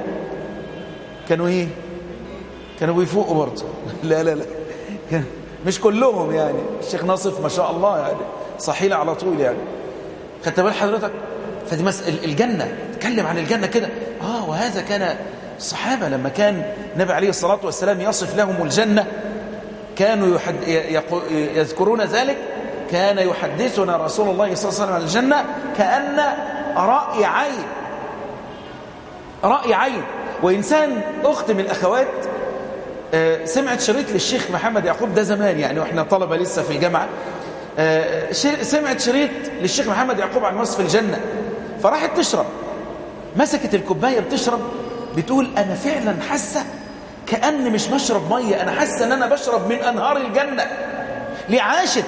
ايه؟ كانوا بيفوقوا برضه. لا مش كلهم يعني. الشيخ ناصف ما شاء الله يعني صحيلة على طول يعني. خدت بال حضرتك؟ فدي مسألة الجنة، تكلم عن الجنة كده. وهذا كان الصحابة لما كان النبي عليه الصلاة والسلام يصف لهم الجنة كانوا يذكرون ذلك. كان يحدثنا رسول الله صلى الله عليه وسلم عن الجنة كأن رأي عين، رأي عين. وإنسان أخت من الأخوات سمعت شريط للشيخ محمد يعقوب، ده زمان يعني وإحنا طلبة لسه في الجامعة، سمعت شريط للشيخ محمد يعقوب عن وصف الجنة، فراحت تشرب، مسكت الكوباية بتشرب، بتقول أنا فعلا حاسة كأني مش بشرب مية، أنا حاسة أن أنا بشرب من أنهار الجنة. لعاشت،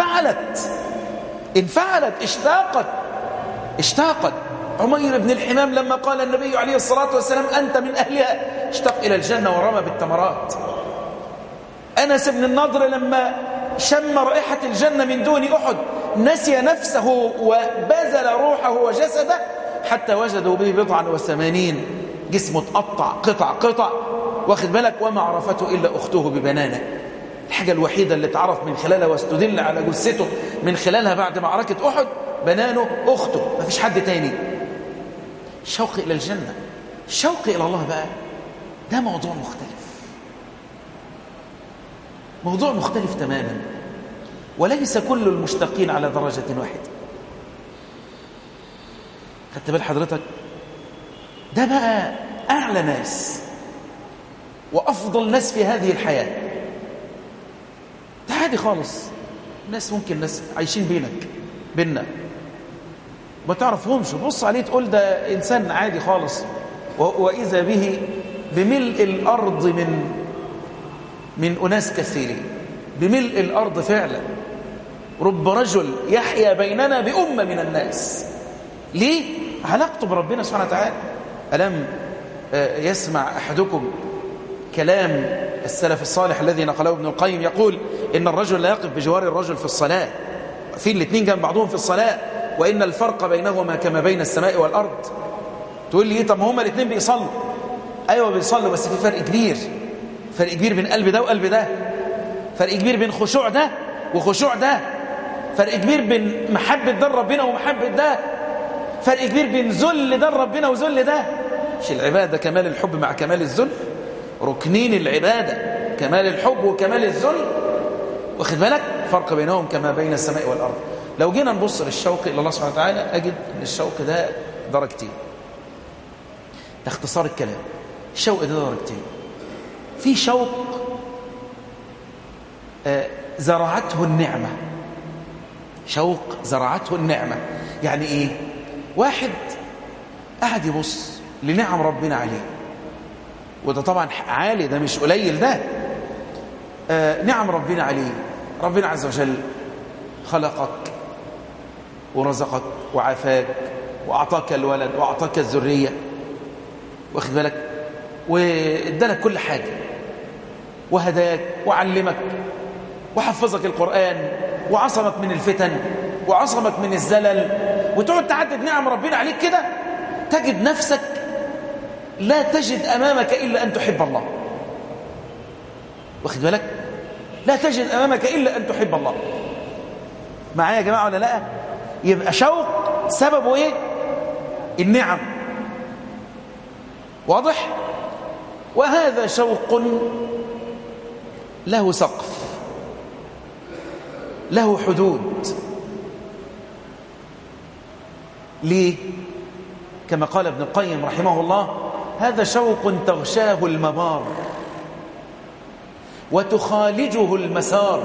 انفعلت، اشتاقت. عمير بن الحمام لما قال النبي عليه الصلاة والسلام أنت من أهلها اشتاق إلى الجنة ورمى بالتمرات. أنس بن النضر لما شم رائحة الجنة من دون أحد نسي نفسه وبذل روحه وجسده حتى وجدوا به 87 جسمه اتقطع قطع، واخد بالك؟ وما عرفته إلا أخته ببنانه. الحاجة الوحيدة اللي تعرف من خلالها واستدل على جثته من خلالها بعد معركة أحد بنانه أخته، ما فيش حد تاني. الشوق إلى الجنة، الشوق إلى الله بقى ده موضوع مختلف تماما، وليس كل المشتاقين على درجة واحدة. خدت بال حضرتك؟ ده بقى أعلى ناس وأفضل ناس في هذه الحياة. ده عادي خالص، ناس ممكن ناس عايشين بيننا ما تعرفهمش، بص عليه تقول ده إنسان عادي خالص، وإذا به بملء الأرض من أناس كثيرين، بملء الأرض فعلا. رب رجل يحيا بيننا بأمة من الناس. ليه؟ علاقته بربنا سبحانه وتعالى. ألم يسمع أحدكم كلام السلف الصالح الذي نقله ابن القيم يقول إن الرجل لا يقف بجوار الرجل في الصلاة، في الاثنين جنب بعضهم في الصلاة، وإن الفرق بينهما كما بين السماء والأرض. تقول لي طب هما الاثنين بيصلوا، أيوة بيصلوا، بس في فرق كبير، فرق كبير بين قلب ده وقلب ده، فرق كبير بين خشوع ده وخشوع ده، فرق كبير بين محبة ده لربنا ومحبة ده، فرق كبير بين ذل ده لربنا وذل ده. مش العبادة كمال الحب مع كمال الذل؟ ركنين العبادة كمال الحب وكمال الذل، واخد بالك؟ فرق بينهم كما بين السماء والأرض. لو جينا نبص للشوق إلى الله سبحانه وتعالى أجد أن الشوق ده درجتين. ده اختصار الكلام. الشوق ده درجتين. في شوق زرعته النعمة، شوق زرعته النعمة. يعني إيه؟ واحد قاعد يبص لنعم ربنا عليه، وده طبعا عالي، ده مش قليل، ده نعم ربنا عليه. ربنا عز وجل خلقك ورزقك وعافاك وأعطاك الولد وأعطاك الذرية، واخد بالك؟ وادالك كل حاجة، وهداك وعلمك وحفظك القرآن وعصمك من الفتن وعصمك من الزلل، وتقعد تعدد نعم ربنا عليك كده، تجد نفسك لا تجد أمامك إلا أن تحب الله. واخد بالك؟ لا تجد أمامك إلا أن تحب الله. معايا يا جماعة ولا لا؟ يبقى شوق سببه إيه؟ النعم. واضح؟ وهذا شوق له سقف، له حدود. ليه؟ كما قال ابن القيم رحمه الله: هذا شوق تغشاه المبار وتخالجه المسار.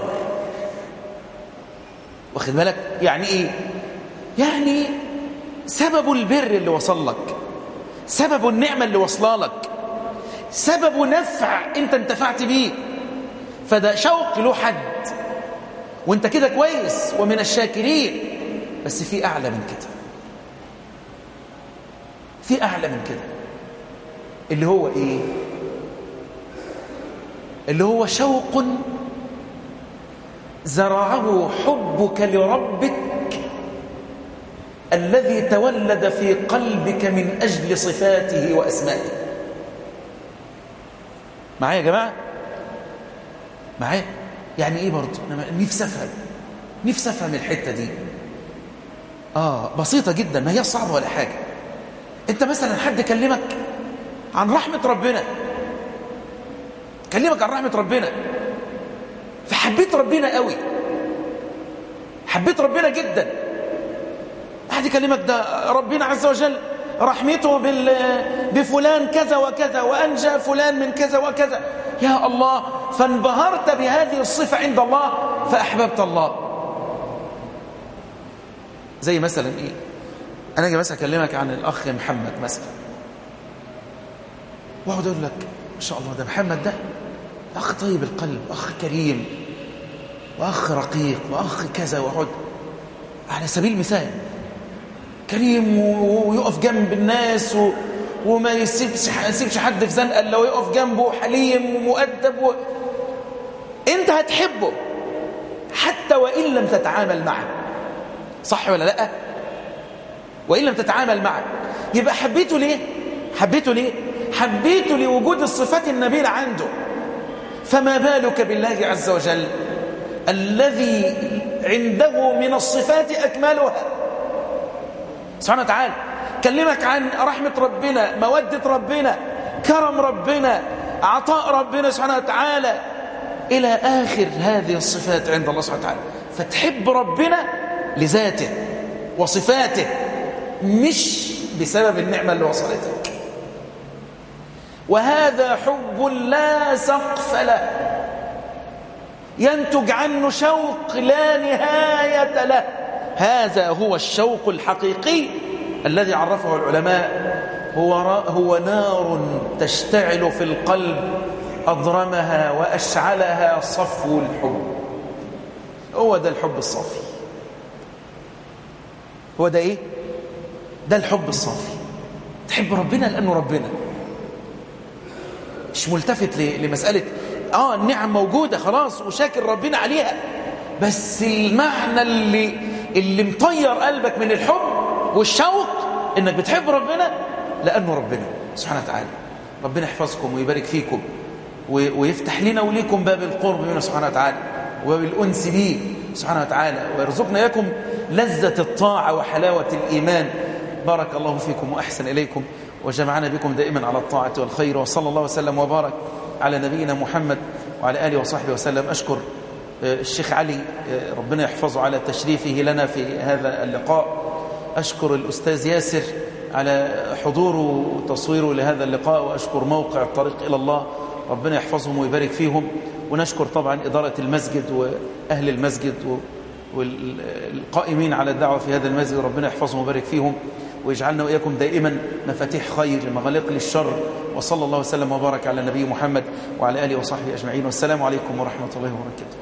واخد بالك؟ يعني ايه؟ يعني سبب البر اللي وصل لك، سبب النعمة اللي وصل لك، سبب نفع انت انتفعت بيه، فده شوق له حد، وانت كده كويس ومن الشاكرين. بس في اعلى من كده، في اعلى من كده، اللي هو ايه؟ اللي هو شوق زرعه حبك لربك الذي تولد في قلبك من أجل صفاته وأسمائه. معايا يا جماعة؟ معايا؟ يعني إيه برضو؟ أنا نفسي أفهم الحتة دي. بسيطة جدا، ما هي صعبة ولا حاجة. أنت مثلا حد كلمك عن رحمة ربنا، كلمك عن رحمة ربنا، فحبيت ربنا قوي، حبيت ربنا جدا. أحد يكلمك ده ربنا عز وجل رحمته بفلان كذا وكذا، وأنجى فلان من كذا وكذا، يا الله، فانبهرت بهذه الصفة عند الله فأحببت الله. زي مثلا إيه؟ أنا أجي مثلا أكلمك عن الأخ محمد مثلا، وأقعد أقول لك ما شاء الله ده محمد ده أخ طيب القلب، أخ كريم، وأخ رقيق، وأخ كذا، وأقعد على سبيل المثال كريم ويقف جنب الناس وما يسيبش حد في زنقة إلا ويقف جنبه، حليم ومؤدب أنت هتحبه حتى وإن لم تتعامل معه، صح ولا لأ؟ وإن لم تتعامل معه. يبقى حبيته ليه؟ حبيته لوجود الصفات النبيلة عنده. فما بالك بالله عز وجل الذي عنده من الصفات أكملها سبحانه وتعالى. كلمك عن رحمة ربنا، مودة ربنا، كرم ربنا، عطاء ربنا سبحانه وتعالى، إلى آخر هذه الصفات عند الله سبحانه وتعالى. فتحب ربنا لذاته وصفاته، مش بسبب النعمة اللي وصلتك. وهذا حب لا سقف له، ينتج عنه شوق لا نهاية له. هذا هو الشوق الحقيقي الذي عرفه العلماء هو نار تشتعل في القلب أضرمها وأشعلها صفو الحب. هو ده الحب الصافي. هو ده إيه؟ ده الحب الصافي. تحب ربنا لأنه ربنا، مش ملتفت لمسألة النعم موجودة خلاص وشاكر ربنا عليها، بس المعنى اللي مطير قلبك من الحب والشوق انك بتحب ربنا لأنه ربنا سبحانه وتعالى. ربنا يحفظكم ويبارك فيكم ويفتح لنا وليكم باب القرب منه سبحانه وتعالى وباب الأنس به سبحانه وتعالى، ويرزقنا إياكم لذة الطاعة وحلاوة الإيمان. بارك الله فيكم وأحسن إليكم وجمعنا بكم دائما على الطاعة والخير، وصلى الله وسلم وبارك على نبينا محمد وعلى آله وصحبه وسلم. أشكر الشيخ علي ربنا يحفظه على تشريفه لنا في هذا اللقاء. أشكر الأستاذ ياسر على حضوره وتصويره لهذا اللقاء، وأشكر موقع الطريق إلى الله ربنا يحفظهم ويبارك فيهم. ونشكر طبعا إدارة المسجد وأهل المسجد والقائمين على الدعوة في هذا المسجد، ربنا يحفظهم ويبارك فيهم ويجعلنا وإياكم دائما مفاتيح خير مغاليق للشر. وصلى الله وسلم وبارك على نبي محمد وعلى آله وصحبه أجمعين، والسلام عليكم ورحمة الله وبركاته.